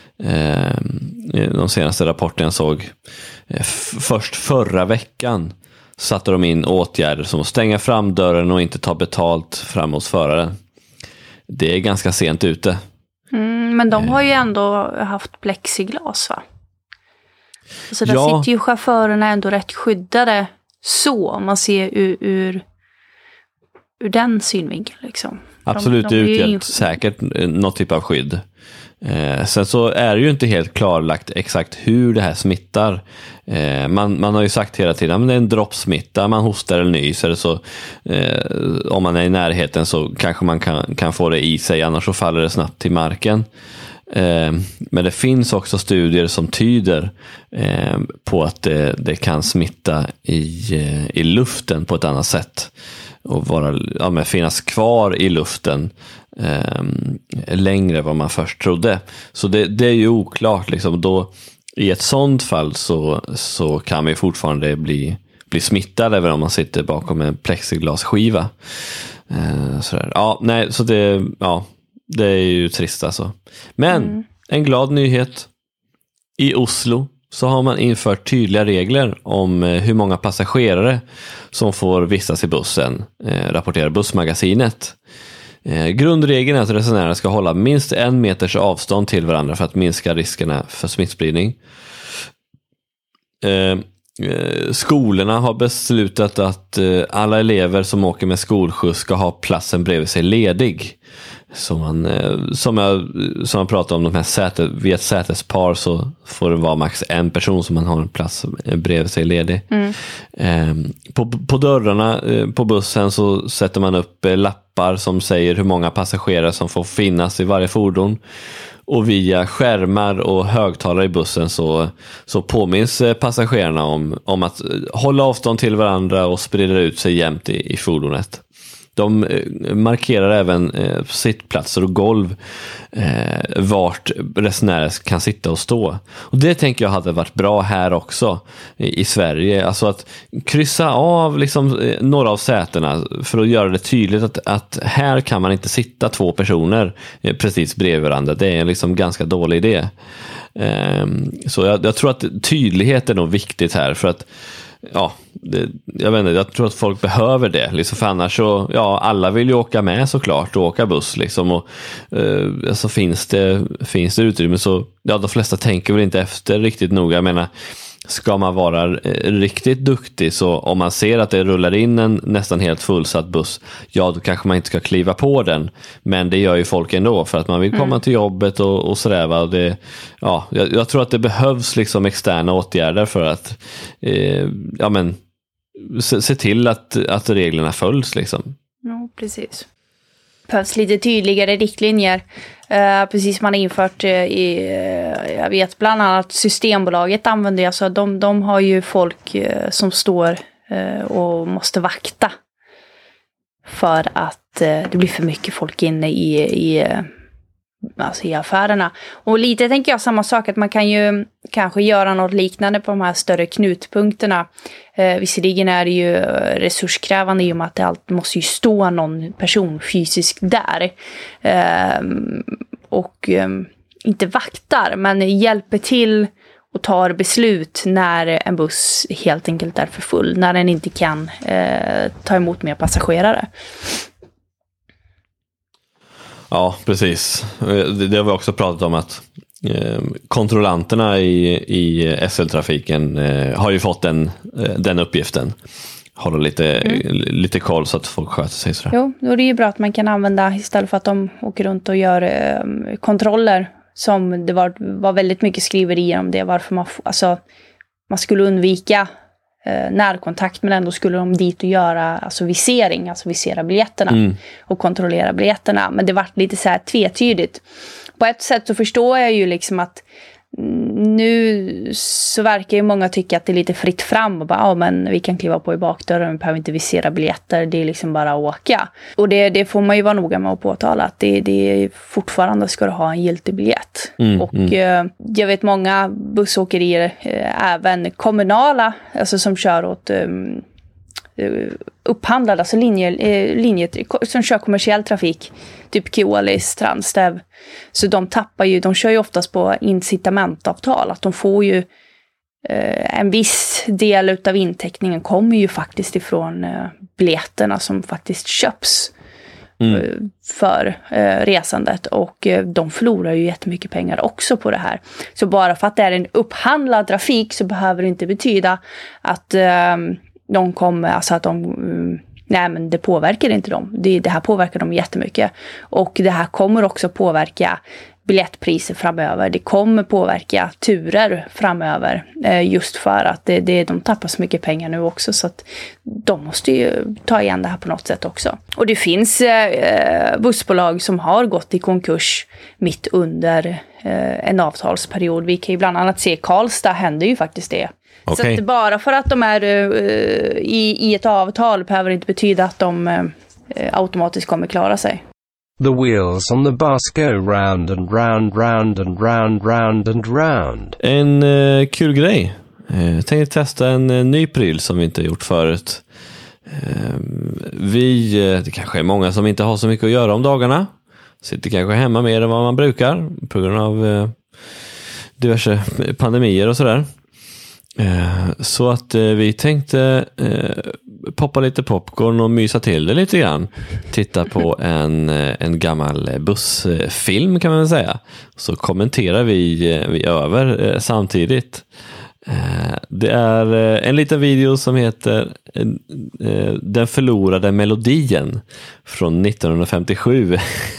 De senaste rapporten jag såg. Först förra veckan satte de in åtgärder som att stänga framdörren och inte ta betalt fram hos föraren. Det är ganska sent ute. Men de har ju ändå haft plexiglas, va? Så där sitter ju chaufförerna ändå rätt skyddade så, om man ser ur den synvinkeln liksom. Absolut, det utgör säkert något typ av skydd. Sen så är det ju inte helt klarlagt exakt hur det här smittar. Man har ju sagt hela tiden att det är en droppsmitta, man hostar eller nyser, så om man är i närheten så kanske man kan få det i sig, annars så faller det snabbt till marken. Men det finns också studier som tyder på att det kan smitta i luften på ett annat sätt och finnas kvar i luften längre än vad man först trodde. Så det är ju oklart liksom. Då, i ett sånt fall så kan vi fortfarande bli smittad även om man sitter bakom en plexiglasskiva. Sådär. Så det är ju trist alltså. Men en glad nyhet. I Oslo så har man infört tydliga regler om hur många passagerare som får vistas i bussen, rapporterar Bussmagasinet. Grundregeln är att resenärerna ska hålla minst 1 meters avstånd till varandra för att minska riskerna för smittspridning. Skolorna har beslutat att alla elever som åker med skolskjuts ska ha platsen bredvid sig ledig. Som man pratar om, de här vid ett sätespar så får det vara max 1 person som man har en plats bredvid sig ledig. På dörrarna på bussen så sätter man upp lappar som säger hur många passagerare som får finnas i varje fordon. Och via skärmar och högtalare i bussen så påminns passagerarna om att hålla avstånd till varandra och sprida ut sig jämnt i fordonet. De markerar även sittplatser och golv vart resenärer kan sitta och stå. Och det tänker jag hade varit bra här också i Sverige. Alltså att kryssa av liksom några av sätena för att göra det tydligt att här kan man inte sitta 2 personer precis bredvid varandra. Det är en liksom ganska dålig idé. Så jag tror att tydlighet är nog viktigt här, för att jag tror att folk behöver det liksom, för annars så, alla vill ju åka med såklart och åka buss liksom, och så finns det utrymme, så de flesta tänker väl inte efter riktigt noga. Jag menar, ska man vara riktigt duktig, så om man ser att det rullar in en nästan helt fullsatt buss, då kanske man inte ska kliva på den, men det gör ju folk ändå för att man vill komma till jobbet och sådär, va? Jag tror att det behövs liksom externa åtgärder för att se till att reglerna följs liksom. Ja, precis. Behövs lite tydligare riktlinjer. Precis som man har infört jag vet bland annat Systembolaget använder, alltså de har ju folk som står och måste vakta för att det blir för mycket folk inne i affärerna. Och lite tänker jag samma sak, att man kan ju kanske göra något liknande på de här större knutpunkterna. Visserligen är det ju resurskrävande i och med att det alltid måste ju stå någon person fysiskt där. Och inte vaktar, men hjälper till och tar beslut när en buss helt enkelt är för full, när den inte kan ta emot mer passagerare. Ja, precis. Det har vi också pratat om, att kontrollanterna i SL-trafiken har ju fått den uppgiften. Hålla lite koll så att folk sköter sig sådär. Jo, och det är ju bra att man kan använda, istället för att de åker runt och gör kontroller, som det var väldigt mycket skriverier om det, varför man skulle undvika närkontakt, men ändå skulle de dit och göra visering, visera biljetterna och kontrollera biljetterna. Men det var lite så här tvetydigt. På ett sätt så förstår jag ju liksom att Nu så verkar ju många tycka att det är lite fritt fram och bara, men vi kan kliva på i bakdörren, vi behöver inte visera biljetter, det är liksom bara att åka. Och det får man ju vara noga med att påtala, att det är fortfarande ska du ha en giltig biljett. Jag vet många bussåkerier, även kommunala, alltså som kör åt upphandlade, alltså linjer som kör kommersiell trafik, typ Keolis, Transdev, så de kör ju oftast på incitamentavtal, att de får ju en viss del utav intäckningen kommer ju faktiskt ifrån biljetterna som faktiskt köps för resandet, och de förlorar ju jättemycket pengar också på det här. Så bara för att det är en upphandlad trafik så behöver det inte betyda att de kommer, alltså att nej, men det påverkar inte dem. Det här påverkar dem jättemycket. Och det här kommer också påverka biljettpriser framöver. Det kommer påverka turer framöver. Just för att de tappar så mycket pengar nu också. Så att de måste ju ta igen det här på något sätt också. Och det finns bussbolag som har gått i konkurs mitt under en avtalsperiod. Vi kan ju bland annat se Karlstad händer ju faktiskt det. Okay. Så att bara för att de är i ett avtal behöver det inte betyda att de automatiskt kommer klara sig. The wheels on the bus go round and round, round and round, round and round. En kul grej. Jag tänkte testa en ny pryl som vi inte gjort förut. Det kanske är många som inte har så mycket att göra om dagarna. Sitter kanske hemma mer än vad man brukar på grund av diverse pandemier och sådär. Så att vi tänkte poppa lite popcorn och mysa till det lite grann. Titta på en gammal bussfilm kan man väl säga. Så kommenterar vi över samtidigt. Det är en liten video som heter Den förlorade melodien från 1957.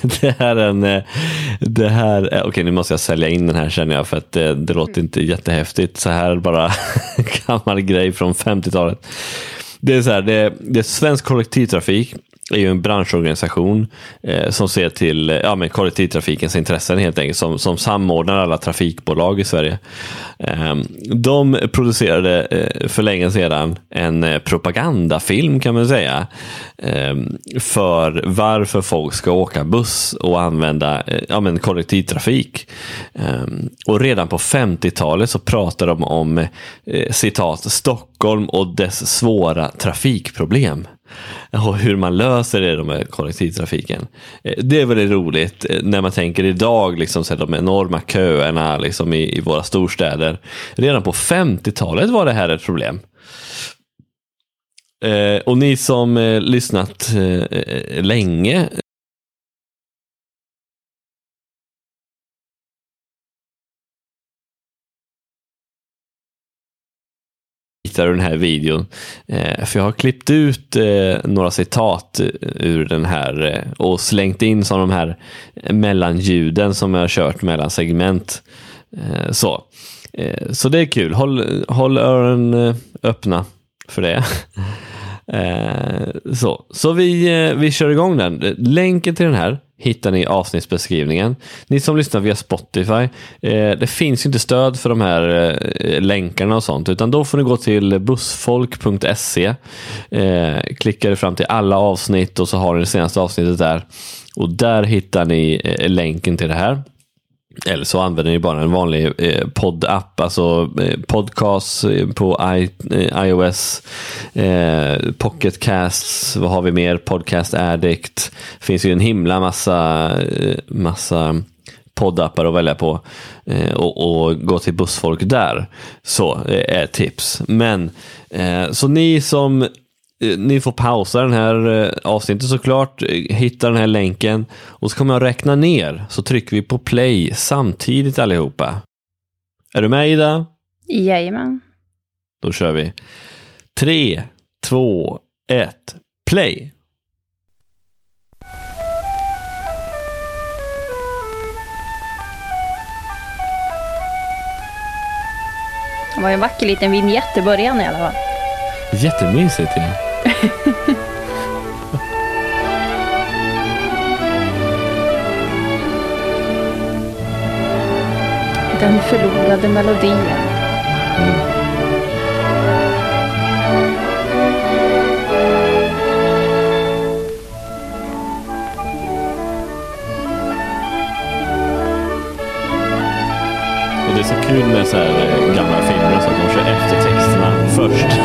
Okej, nu måste jag sälja in den här känner jag, för att det låter inte jättehäftigt. Så här bara gammal grej från 50-talet. Det är så här, det är svensk kollektivtrafik är ju en branschorganisation som ser till kollektivtrafikens intressen helt enkelt, som samordnar alla trafikbolag i Sverige. De producerade för länge sedan en propagandafilm kan man säga för varför folk ska åka buss och använda kollektivtrafik. Och redan på 50-talet så pratade de om citat Stockholm och dess svåra trafikproblem. Och hur man löser det med kollektivtrafiken. Det är väldigt roligt när man tänker idag liksom, så de enorma köerna liksom, i våra storstäder. Redan på 50-talet var det här ett problem. Och ni som lyssnat länge den här videon, för jag har klippt ut några citat ur den här och slängt in som de här mellanljuden som jag har kört mellan segment, så det är kul. Håll öronen öppna för det. Så vi kör igång den. Länken till den här hittar ni i avsnittsbeskrivningen. Ni som lyssnar via Spotify, det finns ju inte stöd för de här länkarna och sånt, utan då får ni gå till bussfolk.se, klickar fram till alla avsnitt och så har ni det senaste avsnittet där, och där hittar ni länken till det här. Eller så använder ni bara en vanlig poddapp, alltså podcast på iOS, Pocket Casts, vad har vi mer? Podcast Addict. Finns ju en himla massa poddappar att välja på, och gå till bussfolk där. Så är tips. Men så ni får pausa den här avsnittet såklart, hitta den här länken och så kommer jag räkna ner, så trycker vi på play samtidigt allihopa. Är du med, Ida? Jajamän. Då kör vi. 3, 2, 1, play! Det var en vacker liten vignett i början i alla fall. Jättemysigt, ja. Den förlorade melodin. Och det är så kul med så här gamla filmer så att de kör efter texterna först.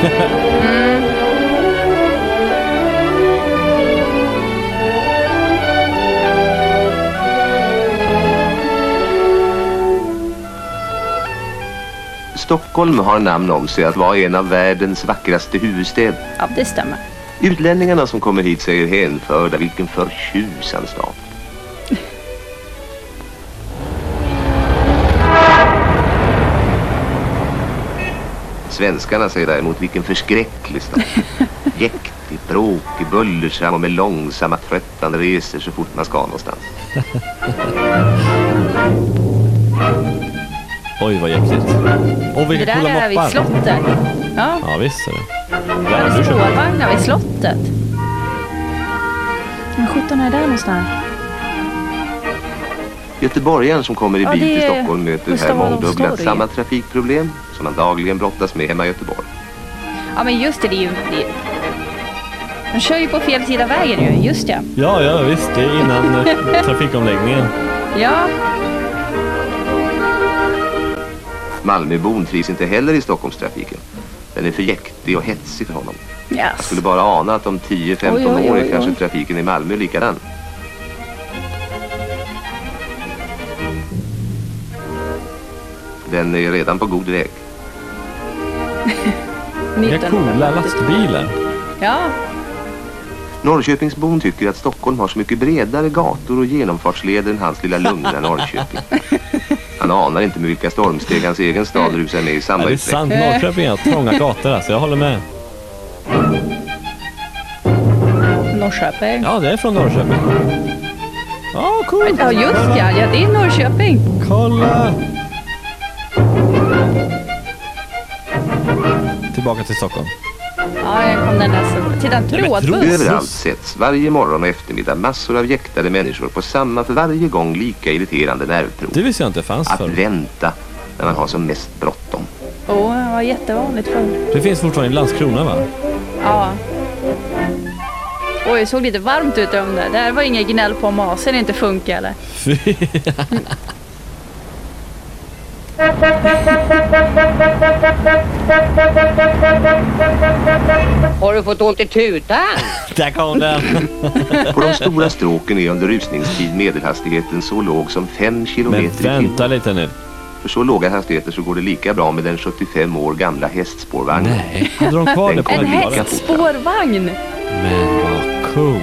Stockholm har namn om sig att vara en av världens vackraste huvudstäder. Ja, det stämmer. Utlänningarna som kommer hit säger hänförda, vilken förtjusande stad. Svenskarna säger däremot vilken förskräcklig stad. Jäktig, bråkig, bullersam och med långsamma tröttande resor så fort man ska någonstans. Oj, vad jäkligt. Och vilka Det där coola är vid moppar. slottet. Ja, Ja, visst är det. det är du kör. spårvagnar vid slottet. Men 17 är där någonstans. Göteborgaren som kommer i Ja, bil det till är Stockholm möter Gustav här Adolfs mångdubblat torg. samma trafikproblem som man dagligen brottas med hemma i Göteborg. Ja, men just det är ju... De kör ju på fel sida vägen ju, just det. Ja, visst. Det är innan trafikomläggningen. Ja, Malmöbon trivs inte heller i Stockholmstrafiken. Den är för jäktig och hetsig för honom. Jag skulle bara ana att om 10-15 Oj, oj, år oj, är kanske oj. trafiken i Malmö likadan. Den är redan på god väg. Vilka coola lastbilar. Ja, Norrköpingsbon tycker att Stockholm har så mycket bredare gator och genomfartsleder än hans lilla lugna Norrköping. Han anar inte med vilka stormsteg hans egen stad rusar med i samma Ja, det är utsträckning. sant. Norrköping har trånga gator, alltså. Jag håller med. Norrköping. Ja, det är från Norrköping. Ja, coolt. Ja, just ja. Ja, det är Norrköping. Kolla! Tillbaka till Stockholm. Ja, jag kom den där så. Till den trådbuss. Överallt sätts varje morgon och eftermiddag massor av jäktade människor på samma för varje gång lika irriterande nervprov. Det visste jag inte fanns Att för. vänta när man har som mest bråttom. Åh, det var jättevanligt förr. Det finns fortfarande i Landskrona, va? Ja. Oj, det såg lite varmt ut om det. Där var inget gnäll på om masen inte funkar, eller? Har du fått ont i tutan? Där kom den. På de stora stråken är under rusningstid medelhastigheten så låg som 5 Men kilometer i timmen. vänta lite nu. För så låga hastigheter så går det lika bra med den 75 år gamla hästspårvagnen. Nej, hade de kvar det på En den bilen? hästspårvagn. Men vad coolt.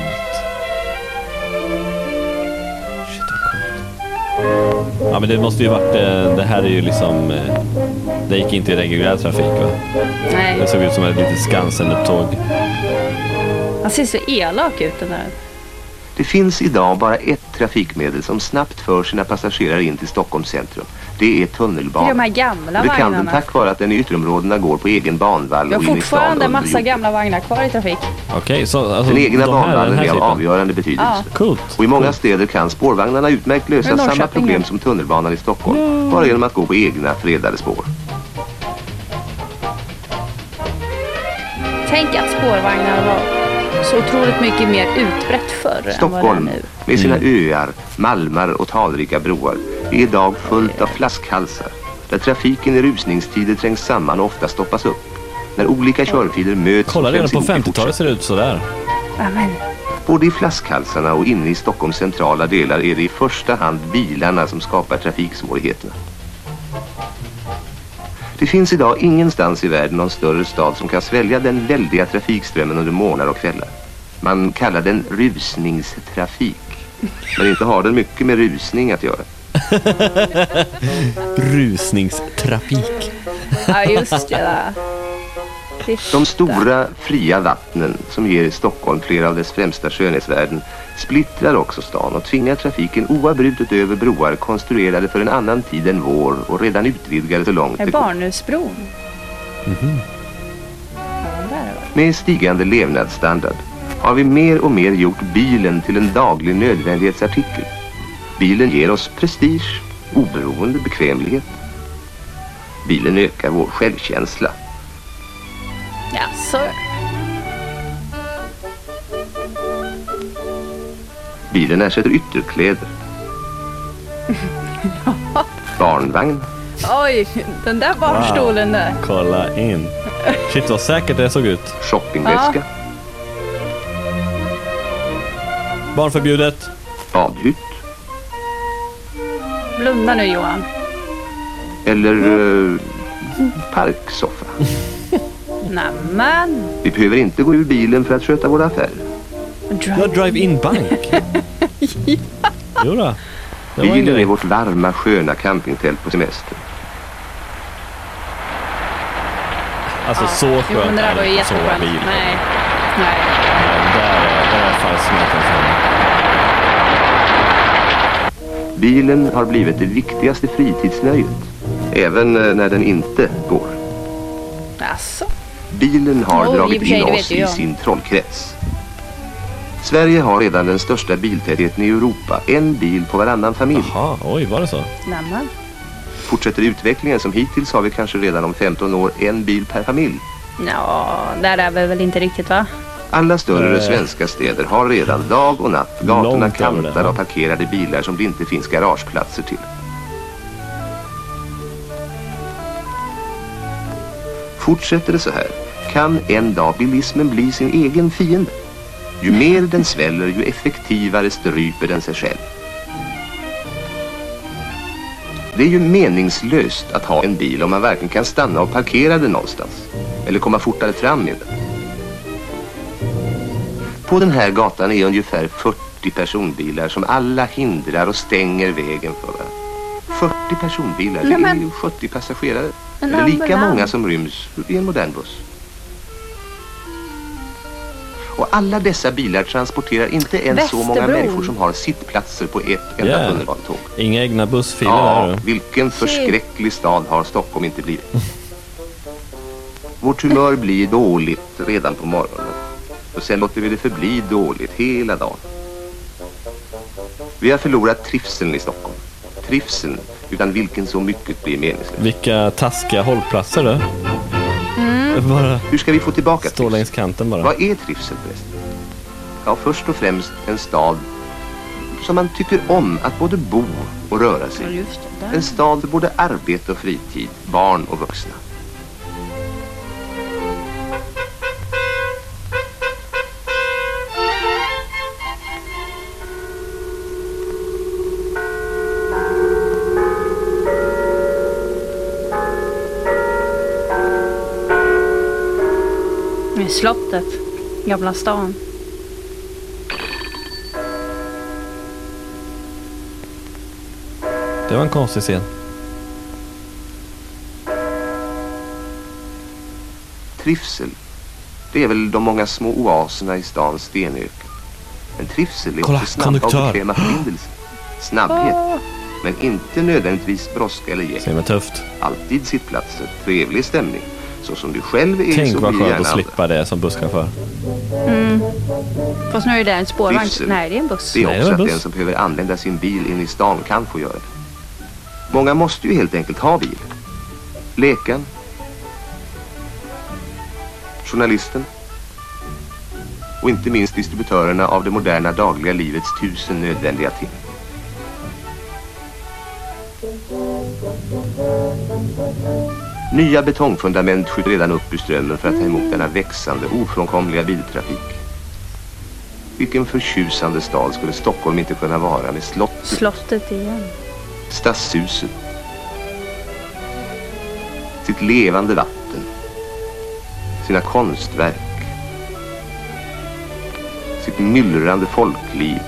Shit, vad coolt. Ja, men det måste ju varit, det här är ju liksom, det gick inte i reguljär trafik, va? Nej, Det såg ut som ett litet Skansen-tåg. han ser så elak ut den där. Det finns idag bara ett trafikmedel som snabbt för sina passagerare in till Stockholms centrum. Det är Det är de tunnelbanan. här gamla Det kan den vagnarna. tack vare att den i ytterområdena går på egen banvall Vi har och in i stan fortfarande under massa jord. gamla vagnar kvar i trafik. Okej, så alltså, Den egna de här, banvallen är av typen. avgörande betydelse. Ja. Coolt. Och i många städer kan spårvagnarna utmärkt lösa Men samma Norrköping problem är- som tunnelbanan i Stockholm. Bara genom att gå på egna fredade spår. Tänk att spårvagnar var så otroligt mycket mer utbrett förr än vad det är Stockholm nu. med sina öar, malmar och talrika broar är idag fullt av flaskhalsar där trafiken i rusningstider trängs samman och ofta stoppas upp. När olika körfiler möts Kolla, och redan kläms på ihop i 50-talet ser det ut sådär. Ja, men Både i flaskhalsarna och inne i Stockholms centrala delar är det i första hand bilarna som skapar trafiksvårigheterna. Det finns idag ingenstans i världen någon större stad som kan svälja den väldiga trafikströmmen under morgnar och kvällar. Man kallar den rusningstrafik. Men inte har den mycket med rusning att göra. Rusningstrafik. ja, just det där. De stora fria vattnen som ger Stockholm flera av dess främsta skönhetsvärden splittrar också stan och tvingar trafiken oavbrutet över broar konstruerade för en annan tid än vår och redan utvidgade så långt Är det går. Barnhusbron? Ja, där är det. Med stigande levnadsstandard har vi mer och mer gjort bilen till en daglig nödvändighetsartikel. Bilen ger oss prestige, oberoende, bekvämlighet Bilen ökar vår självkänsla. Jaså? Bilen ersätter ytterkläder. Barnvagn. Oj, den där barnstolen där. Kolla in. Shit vad säkert det såg ut. Shoppingväska. Barnförbjudet. Badhytt. Blunda nu Johan. Eller parksoffa. Nämen. Vi behöver inte gå ur bilen för att sköta våra affärer. Ja, drive-in bank. Jo då. Det var en Bilen grej. är vårt varma, sköna campingtält på semester. Alltså så Jo, skönt men det där var ju är det att sova jätteskönt. bil. Nej. Det där är fan smeten för. Bilen har blivit det viktigaste fritidsnöjet. Även när den inte går. Jaså? Bilen har I och dragit för sig, in det vet oss ju i jag. sin trollkrets. Sverige har redan den största biltätheten i Europa. En bil på varannan familj. Jaha, oj var det så? Nämen. Fortsätter utvecklingen som hittills har vi kanske redan om 15 år en bil per familj. Ja, där är vi väl inte riktigt va? Alla större svenska städer har redan dag och natt gatorna Långt över det, kantar ja. av parkerade bilar som det inte finns garageplatser till. Fortsätter det så här kan en dag bilismen bli sin egen fiende. Ju mer den sväller, ju effektivare stryper den sig själv. Det är ju meningslöst att ha en bil om man varken kan stanna och parkera den någonstans eller komma fortare fram med den. På den här gatan är ungefär 40 personbilar som alla hindrar och stänger vägen för varandra. 40 personbilar, det är ju 70 passagerare. En Eller lika ambulans. många som ryms i en modern buss. Och alla dessa bilar transporterar inte ens så många Västerbron. människor som har sittplatser på ett enda tunnelbanetåg. Inga egna bussfiler Ja, där. vilken förskräcklig stad har Stockholm inte blivit. Vårt humör blir dåligt redan på morgonen. Och sen låter vi det förbli dåligt hela dagen. Vi har förlorat trivseln i Stockholm. Trivseln utan vilken så mycket blir meningslöst. Vilka taskiga hållplatser då? Bara Hur ska vi få tillbaka stå trivseln? längs kanten bara. Vad är trivsel förresten? Ja, först och främst en stad som man tycker om att både bo och röra sig. Just det där. En stad för både arbete och fritid, barn och vuxna. Med slottet. Gamla stan. Det var en konstig scen. Trivsel, det är väl de många små oaserna i stans stenöken. Men trivsel är Kolla, också snabba konduktör. och bekväma förbindelser. Snabbhet, men inte nödvändigtvis brådska eller jäkt. Ser mig tufft. Alltid sittplatser, trevlig stämning. Så som du själv är Tänk så vad blir skönt gärna att andra. slippa det som busschaufför. Fast nu är det en spårvagn. Trivsel. Nej, det är en buss. Det är Nej, det också var att buss. den som behöver använda sin bil in i stan kan få göra det. Många måste ju helt enkelt ha bil. Läkaren, journalisten och inte minst distributörerna av det moderna dagliga livets 1000 nödvändiga ting. Nya betongfundament skjuter redan upp ur strömmen för att ta emot denna växande, ofrånkomliga biltrafik. Vilken förtjusande stad skulle Stockholm inte kunna vara med Slottet igen. stadshuset, sitt levande vatten, sina konstverk, sitt myllrande folkliv,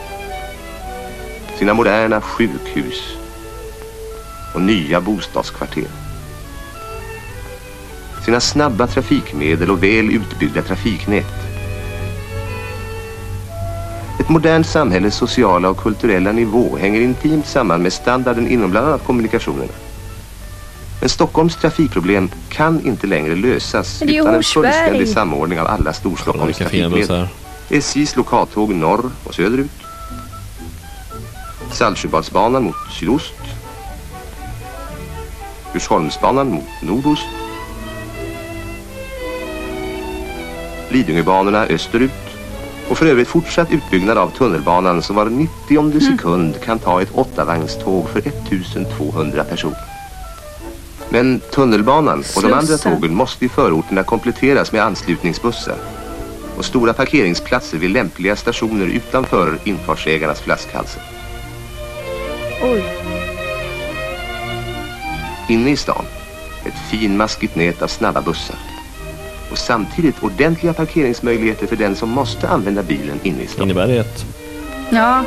sina moderna sjukhus och nya bostadskvarter, sina snabba trafikmedel och väl utbyggda trafiknät. Ett modernt samhälles sociala och kulturella nivå hänger intimt samman med standarden inom bland annat kommunikationerna. Men Stockholms trafikproblem kan inte längre lösas Men det är ju utan en Horsberg. fullständig samordning av alla Kolla Storstockholms vilka fina trafikmedel. bussar. SJs lokaltåg norr och söderut. Saltsjöbadsbanan mot sydost. Djursholmsbanan mot nordost, Lidingöbanorna österut och för övrigt fortsatt utbyggnad av tunnelbanan som var 90 sekund kan ta ett 8-vagnståg för 1200 personer. Men tunnelbanan och de andra tågen måste i förorterna kompletteras med anslutningsbussar och stora parkeringsplatser vid lämpliga stationer utanför infartsägarnas flaskhalsar. Oj. Inne i stan ett finmaskigt nät av snabba bussar och samtidigt ordentliga parkeringsmöjligheter för den som måste använda bilen inne i stan. Innebär det ett? Ja.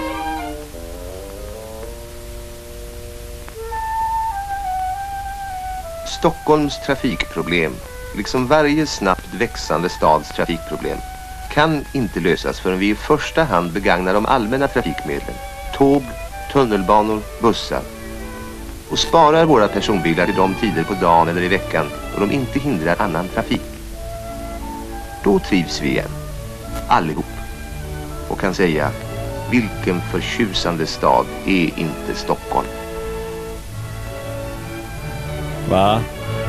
Stockholms trafikproblem, liksom varje snabbt växande stads trafikproblem, kan inte lösas förrän vi i första hand begagnar de allmänna trafikmedlen, tåg, tunnelbanor, bussar, och sparar våra personbilar i de tider på dagen eller i veckan då de inte hindrar annan trafik. Då trivs vi igen, allihop, och kan säga, vilken förtjusande stad är inte Stockholm? Va?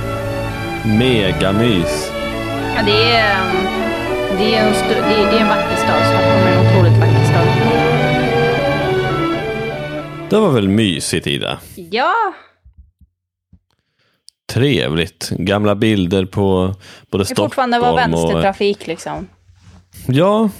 Megamys. Ja, det är en vacker stad. Stockholm är en otroligt vacker stad. Det var väl mysigt, Ida? Ja. Trevligt. Gamla bilder på både Stockholm och... Det var vänstertrafik liksom. Ja.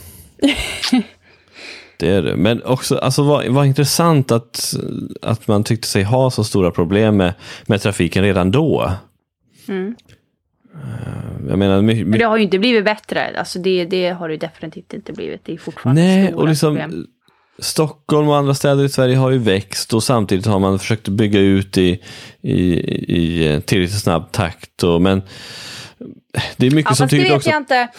Det är det. Men också, alltså var intressant att man tyckte sig ha så stora problem med trafiken redan då. Mm. Jag menar, men det har ju inte blivit bättre. Alltså det har det definitivt inte blivit. Det är fortfarande stora och liksom, problem. Stockholm och andra städer i Sverige har ju växt och samtidigt har man försökt bygga ut i tillräckligt snabb takt. Men det är mycket som tyder också... det vet jag inte.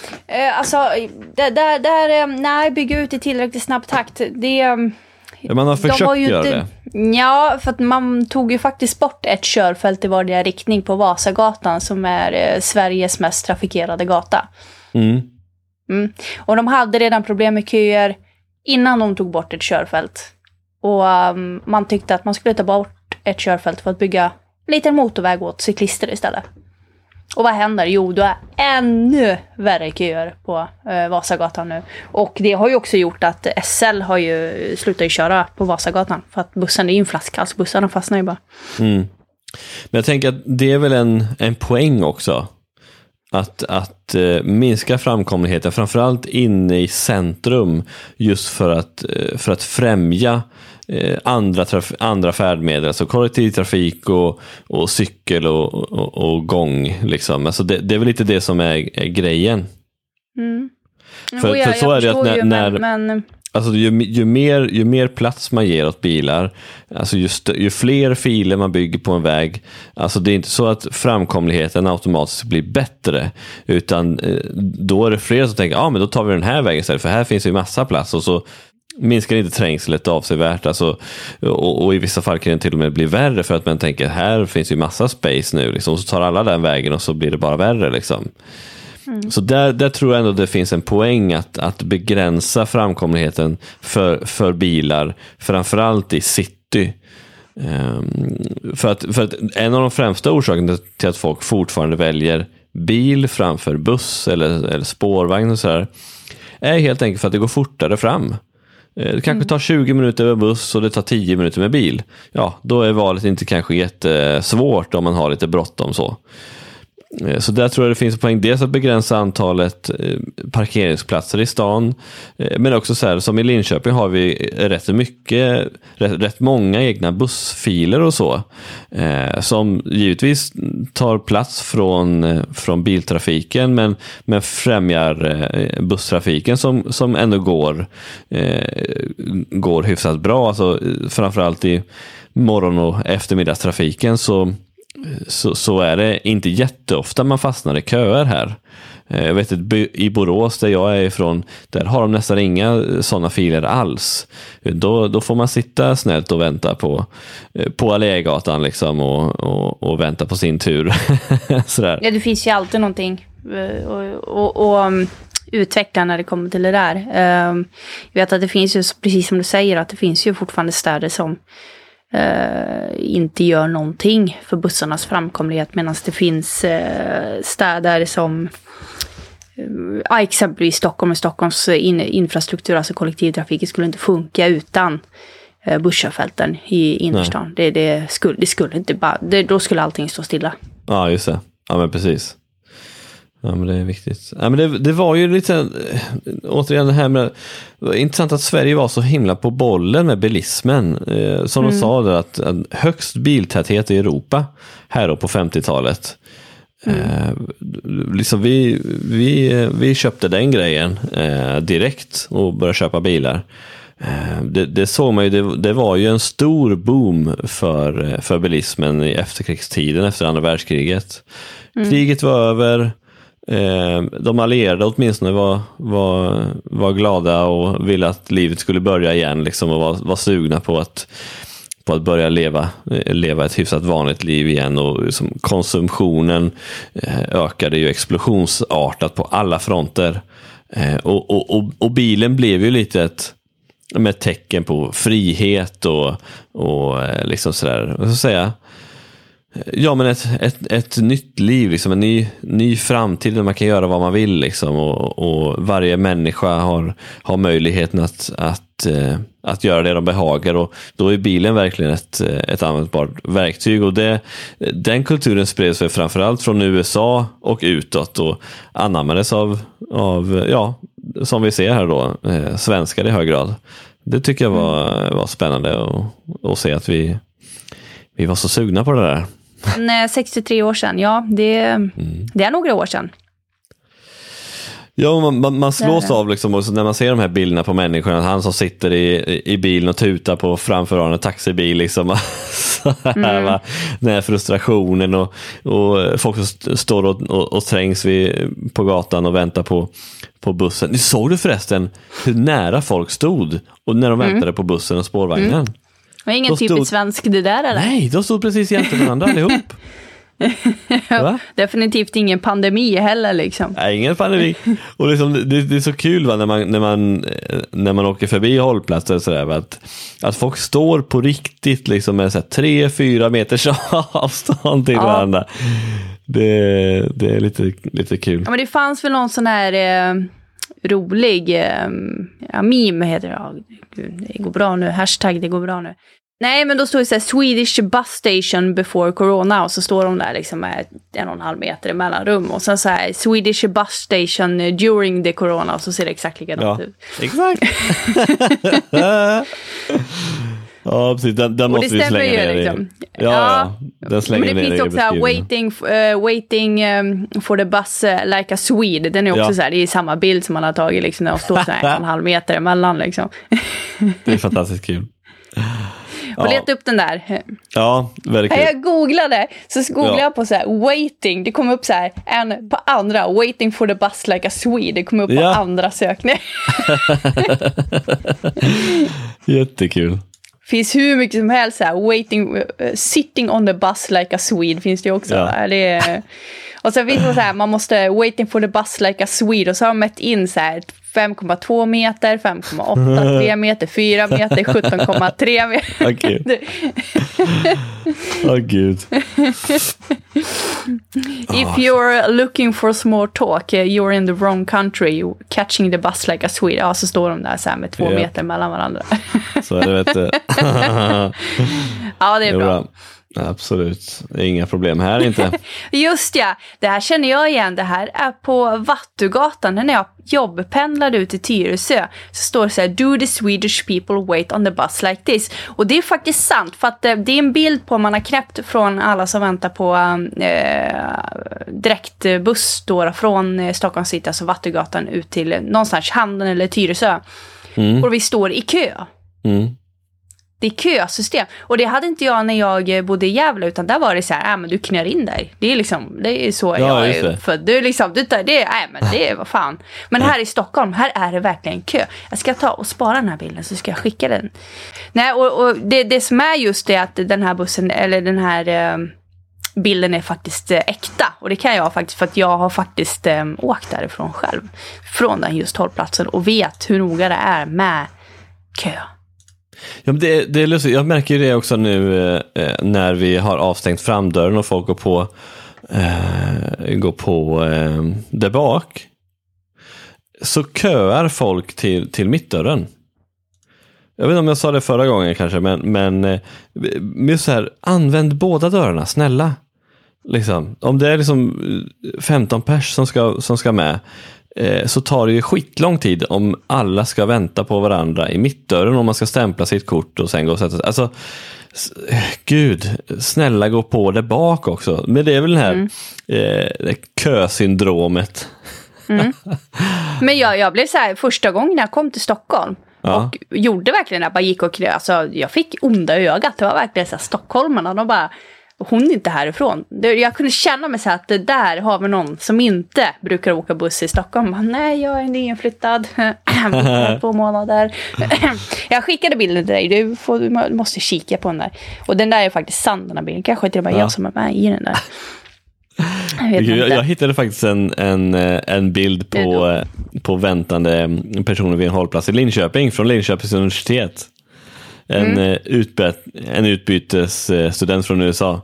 Nej, bygga ut i tillräckligt snabb takt. Man har försökt göra det. Ja, för att man tog ju faktiskt bort ett körfält i vardera riktning på Vasagatan som är Sveriges mest trafikerade gata. Mm. Och de hade redan problem med köer innan de tog bort ett körfält. Och man tyckte att man skulle ta bort ett körfält för att bygga lite motorväg åt cyklister istället. Och vad händer? Jo, du har ännu värre köer på Vasagatan nu. Och det har ju också gjort att SL har ju slutat köra på Vasagatan. För att bussen är ju en flaskhals. Bussarna fastnar ju bara. Mm. Men jag tänker att det är väl en poäng också. Att minska framkomligheten. Framförallt inne i centrum. Just för att främja andra färdmedel, alltså kollektivtrafik och cykel och gång liksom. Alltså det är väl lite det som är grejen. Mm. För så är det att när alltså ju mer plats man ger åt bilar, alltså ju fler filer man bygger på en väg, alltså det är inte så att framkomligheten automatiskt blir bättre, utan då är det fler som tänker, men då tar vi den här vägen istället, för här finns ju massa plats, och så minskar inte trängslet avsevärt, alltså, och i vissa fall kan det till och med bli värre, för att man tänker, här finns ju massa space nu liksom, så tar alla den vägen och så blir det bara värre liksom. Så där tror jag ändå det finns en poäng att begränsa framkomligheten för bilar, framförallt i city. För att en av de främsta orsakerna till att folk fortfarande väljer bil framför buss eller spårvagn och så här, är helt enkelt för att det går fortare fram. Det kanske tar 20 minuter med buss och det tar 10 minuter med bil. Ja, då är valet inte kanske jättesvårt om man har lite bråttom så. Så där tror jag det finns en poäng, dels att begränsa antalet parkeringsplatser i stan, men också så här, som i Linköping har vi rätt många egna bussfiler och så, som givetvis tar plats från biltrafiken, men främjar busstrafiken som ändå går hyfsat bra, alltså framförallt i morgon- och eftermiddagstrafiken så är det inte jätteofta man fastnar i köer här. Jag vet att i Borås där jag är ifrån, där har de nästan inga sådana filer alls. Då får man sitta snällt och vänta på Allégatan liksom, och vänta på sin tur. Sådär. Ja, det finns ju alltid någonting och utveckla när det kommer till det där. Jag vet att det finns ju, precis som du säger, att det finns ju fortfarande städer som inte gör någonting för bussarnas framkomlighet, medan det finns städer som exempelvis Stockholm och Stockholms infrastruktur, alltså kollektivtrafiken skulle inte funka utan busskörfälten i innerstan. Det skulle inte bara, då skulle allting stå stilla. Ja, just det. Ja, men precis. Ja, men det är viktigt. Ja, men det var ju lite, återigen det här med, det var intressant att Sverige var så himla på bollen med bilismen. Som de sa där, att högst biltäthet i Europa här då på 50-talet. Liksom vi köpte den grejen direkt och började köpa bilar. Det såg man ju, det var ju en stor boom för bilismen i efterkrigstiden, efter andra världskriget. Kriget var över. De allierade åtminstone var glada och ville att livet skulle börja igen liksom, och var sugna på att börja leva ett hyfsat vanligt liv igen, och liksom, konsumtionen ökade ju explosionsartat på alla fronter, och bilen blev ju lite med tecken på frihet och liksom sådär, vad ska jag säga. Ja, men ett nytt liv, liksom en ny framtid där man kan göra vad man vill liksom, och varje människa har möjligheten att göra det de behagar, och då är bilen verkligen ett användbart verktyg, och den kulturen spreds sig framförallt från USA och utåt och anammades av ja, som vi ser här då, svenskar i hög grad. Det tycker jag var spännande att se att vi var så sugna på det där. 63 år sedan, ja, det är några år sedan. Ja, man slås av liksom, och så när man ser de här bilderna på människorna, han som sitter i bilen och tutar på framför en taxibil liksom, så här, va? Den här frustrationen och folk som står och trängs på gatan och väntar på bussen. Ni såg du förresten hur nära folk stod och när de väntade på bussen och spårvagnen? Det var ingen typiskt svensk det där, eller? Nej, de stod precis jämte varandra allihop. Ja, definitivt ingen pandemi heller liksom. Nej, ingen pandemi. Och liksom, det är så kul, va, när man åker förbi hållplatser och sådär, att folk står på riktigt liksom, med 3-4 meters avstånd till varandra. Det är lite kul. Ja, men det fanns väl någon sån här rolig meme heter det. Det går bra nu, hashtag det går bra nu. Nej, men då står det så här, Swedish bus station before corona, och så står de där liksom med 1,5 meter i mellanrum, och sen så här, Swedish bus station during the corona, och så ser det exakt likadant ut. Exakt. Ja, precis. Den måste vi slänga ner liksom. Ja, den slänger ner. Men det finns också här, waiting for the bus like a Swede. Den är också så här, det är samma bild som man har tagit liksom, när de står så här 1,5 meter emellan liksom. Det är fantastiskt kul. Och leta upp den där. Ja, väldigt kul. Jag googlade, så googlade jag på så här waiting, det kom upp så här en på andra, waiting for the bus like a Swede, det kom upp på andra sökningar. Jättekul. Finns hur mycket som helst så här, waiting, sitting on the bus like a Swede finns det också. Ja. Och så finns det så här, man måste waiting for the bus like a Swede, och så har de mätt in så här 5,2 meter, 5,8, 3 meter, 4 meter, 17,3 meter. Okej. Åh gud. If you're looking for small talk, you're in the wrong country, you're catching the bus like a Swede. Ja, så står de där så här med 2 meter mellan varandra. Så är det, vet du. Ja, det är bra. Absolut, inga problem här inte. Just ja, det här känner jag igen. Det här är på Vattugatan. När jag jobbpendlade ut till Tyresö så står det så här: do the Swedish people wait on the bus like this? Och det är faktiskt sant, för att det är en bild på man har knäppt från alla som väntar på direktbuss då, från Stockholms city, alltså Vattugatan ut till någonstans Handen eller Tyresö. Och vi står i kö. Det är kösystem. Och det hade inte jag när jag bodde i Gävle, utan där var det så här, men du knör in dig. Det är liksom, det är så jag är född. Du liksom, det är vad fan. Men här i Stockholm, här är det verkligen kö. Jag ska ta och spara den här bilden, så ska jag skicka den. Nej, och det som är just det, att den här bussen, eller den här bilden är faktiskt äkta. Och det kan jag faktiskt, för att jag har faktiskt åkt därifrån själv. Från den just hållplatsen, och vet hur noga det är med kö. Ja, men det är lustigt. Jag märker ju det också nu när vi har avstängt framdörren och folk går på där bak. Så köar folk till mittdörren. Jag vet inte om jag sa det förra gången kanske, men så här, använd båda dörrarna, snälla. Liksom, om det är liksom 15 pers som ska med, så tar det ju skitlång tid om alla ska vänta på varandra i mittdörren, om man ska stämpla sitt kort och sen gå och sätta sig. Alltså, gud, snälla gå på det bak också. Men det är väl den här kösyndromet. Men jag blev så här, första gången jag kom till Stockholm och gjorde verkligen att jag gick och alltså, jag fick onda ögat. Det var verkligen så här, stockholmarna, de bara, hon är inte härifrån. Jag kunde känna mig så här, att det där har vi någon som inte brukar åka buss i Stockholm. Nej, jag är nyinflyttad. 2 månader. Jag skickade bilden till dig. Du måste kika på den där. Och den där är faktiskt sann, den här bilden. Kanske till och med jag som är med i den där. Jag hittade faktiskt en bild på väntande personer vid en hållplats i Linköping från Linköpings universitet. En utbytesstudent från USA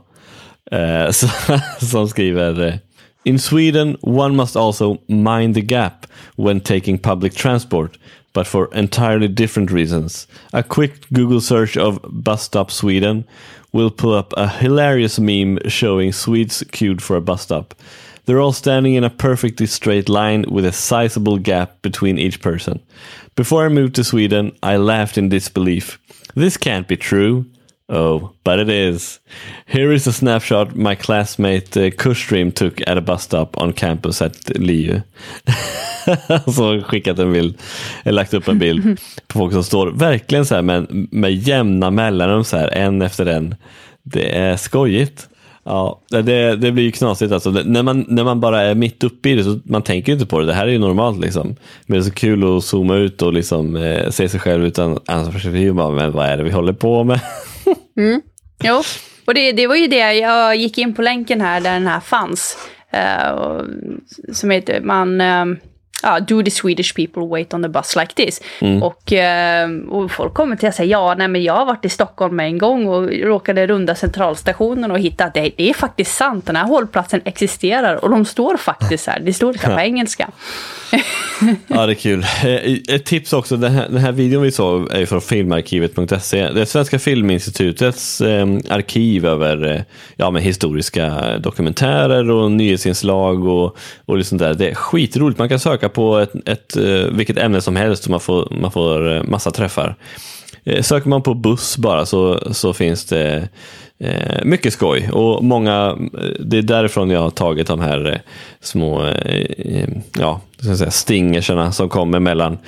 som skriver: In Sweden one must also mind the gap when taking public transport, but for entirely different reasons. A quick Google search of bus stop Sweden will pull up a hilarious meme showing Swedes queued for a bus stop. They're all standing in a perfectly straight line with a sizable gap between each person. Before I moved to Sweden, I laughed in disbelief. This can't be true. Oh, but it is. Here is a snapshot my classmate Kushstream took at a bus stop on campus at LiU. Så skickat en bild, lagt upp en bild på folk som står verkligen så här med jämna mellanrum så här, en efter en. Det är skojigt. Ja, det blir ju knasigt alltså. När man bara är mitt uppe i det, så man tänker inte på det. Det här är ju normalt liksom. Men det är så kul att zooma ut och liksom se sig själv utan ansvarsperspektiv. Men vad är det vi håller på med? Jo, och det var ju det. Jag gick in på länken här där den här fanns. Som heter do the Swedish people wait on the bus like this? Och folk kommer till att säga, men jag har varit i Stockholm en gång och råkade runda centralstationen och hitta att det är faktiskt sant, den här hållplatsen existerar och de står faktiskt här, det står på engelska. Ja, det är kul. Ett tips också, den här videon vi såg är från filmarkivet.se. Det är Svenska Filminstitutets arkiv över med historiska dokumentärer och nyhetsinslag och sånt där. Det är skitroligt. Man kan söka på vilket ämne som helst och man får massa träffar. Söker man på buss bara så finns det mycket skoj, och många, det är därifrån jag har tagit de här små stingerserna som kommer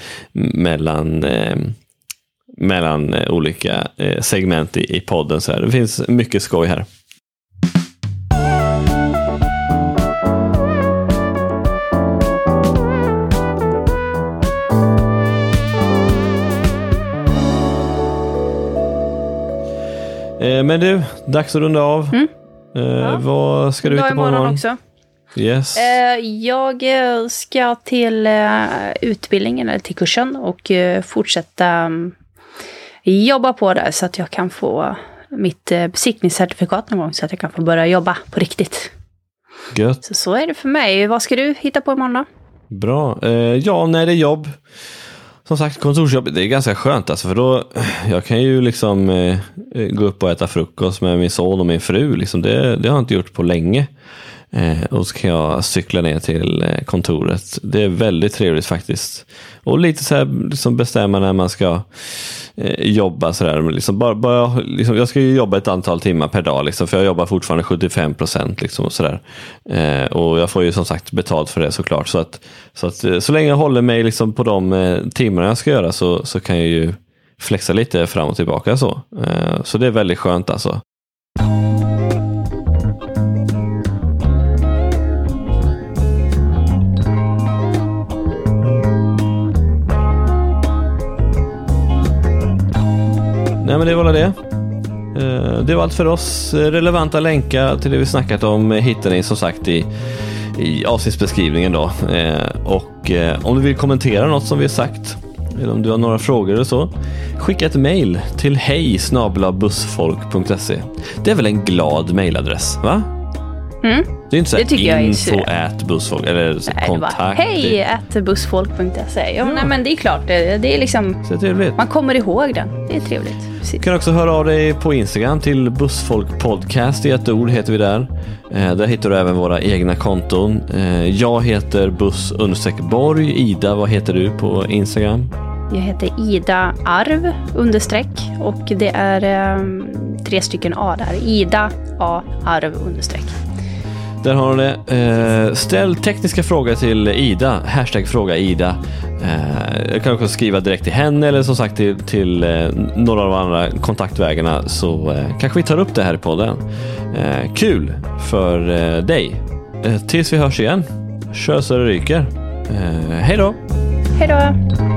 mellan olika segment i podden så här. Det finns mycket skoj här. Men du, dags att runda av. Vad ska du hitta på imorgon? Också. Yes. Jag ska till utbildningen eller till kursen och fortsätta jobba på det så att jag kan få mitt besiktningscertifikat någon gång, så att jag kan få börja jobba på riktigt. Gött. Så är det för mig. Vad ska du hitta på imorgon då? Bra. När det är jobb. Som sagt, kontorsjobb, det är ganska skönt alltså, för då jag kan ju liksom gå upp och äta frukost med min son och min fru liksom. Det har jag inte gjort på länge. Och så kan jag cykla ner till kontoret. Det är väldigt trevligt faktiskt. Och lite så här liksom bestämma när man ska jobba så där, liksom bara liksom, jag ska ju jobba ett antal timmar per dag liksom, för jag jobbar fortfarande 75% liksom och så där. Och jag får ju som sagt betalt för det såklart, så att så länge jag håller mig liksom på de timmarna jag ska göra så kan jag ju flexa lite fram och tillbaka så. Så det är väldigt skönt alltså. Nej, men det var det. Det var allt för oss. Relevanta länkar till det vi snackat om hittar ni som sagt i avsnittsbeskrivningen då. Och om du vill kommentera något som vi har sagt eller om du har några frågor eller så, skicka ett mejl till hej@bussfolk.se. Det är väl en glad mejladress, va? Mm. Det är inte så Det tycker jag är info@bussfolk eller så kontakt. hej@bussfolk.se. Ja, nej, men det är klart, det är liksom, Så trevligt. man kommer ihåg den. Det är trevligt. Du kan också höra av dig på Instagram till Bussfolk Podcast, i ett ord heter vi där. Där hittar du även våra egna konton. Jag heter Buss_Borg. Ida, vad heter du på Instagram? Jag heter Ida Arv _ och det är 3 stycken A där. Ida A Arv _ Där har du det. Ställ tekniska frågor till Ida. #fråga Ida. Jag kan också skriva direkt till henne eller som sagt till några av de andra kontaktvägarna, så kanske vi tar upp det här i podden. Kul för dig. Tills vi hörs igen. Kör så det ryker. Hej då! Hej då!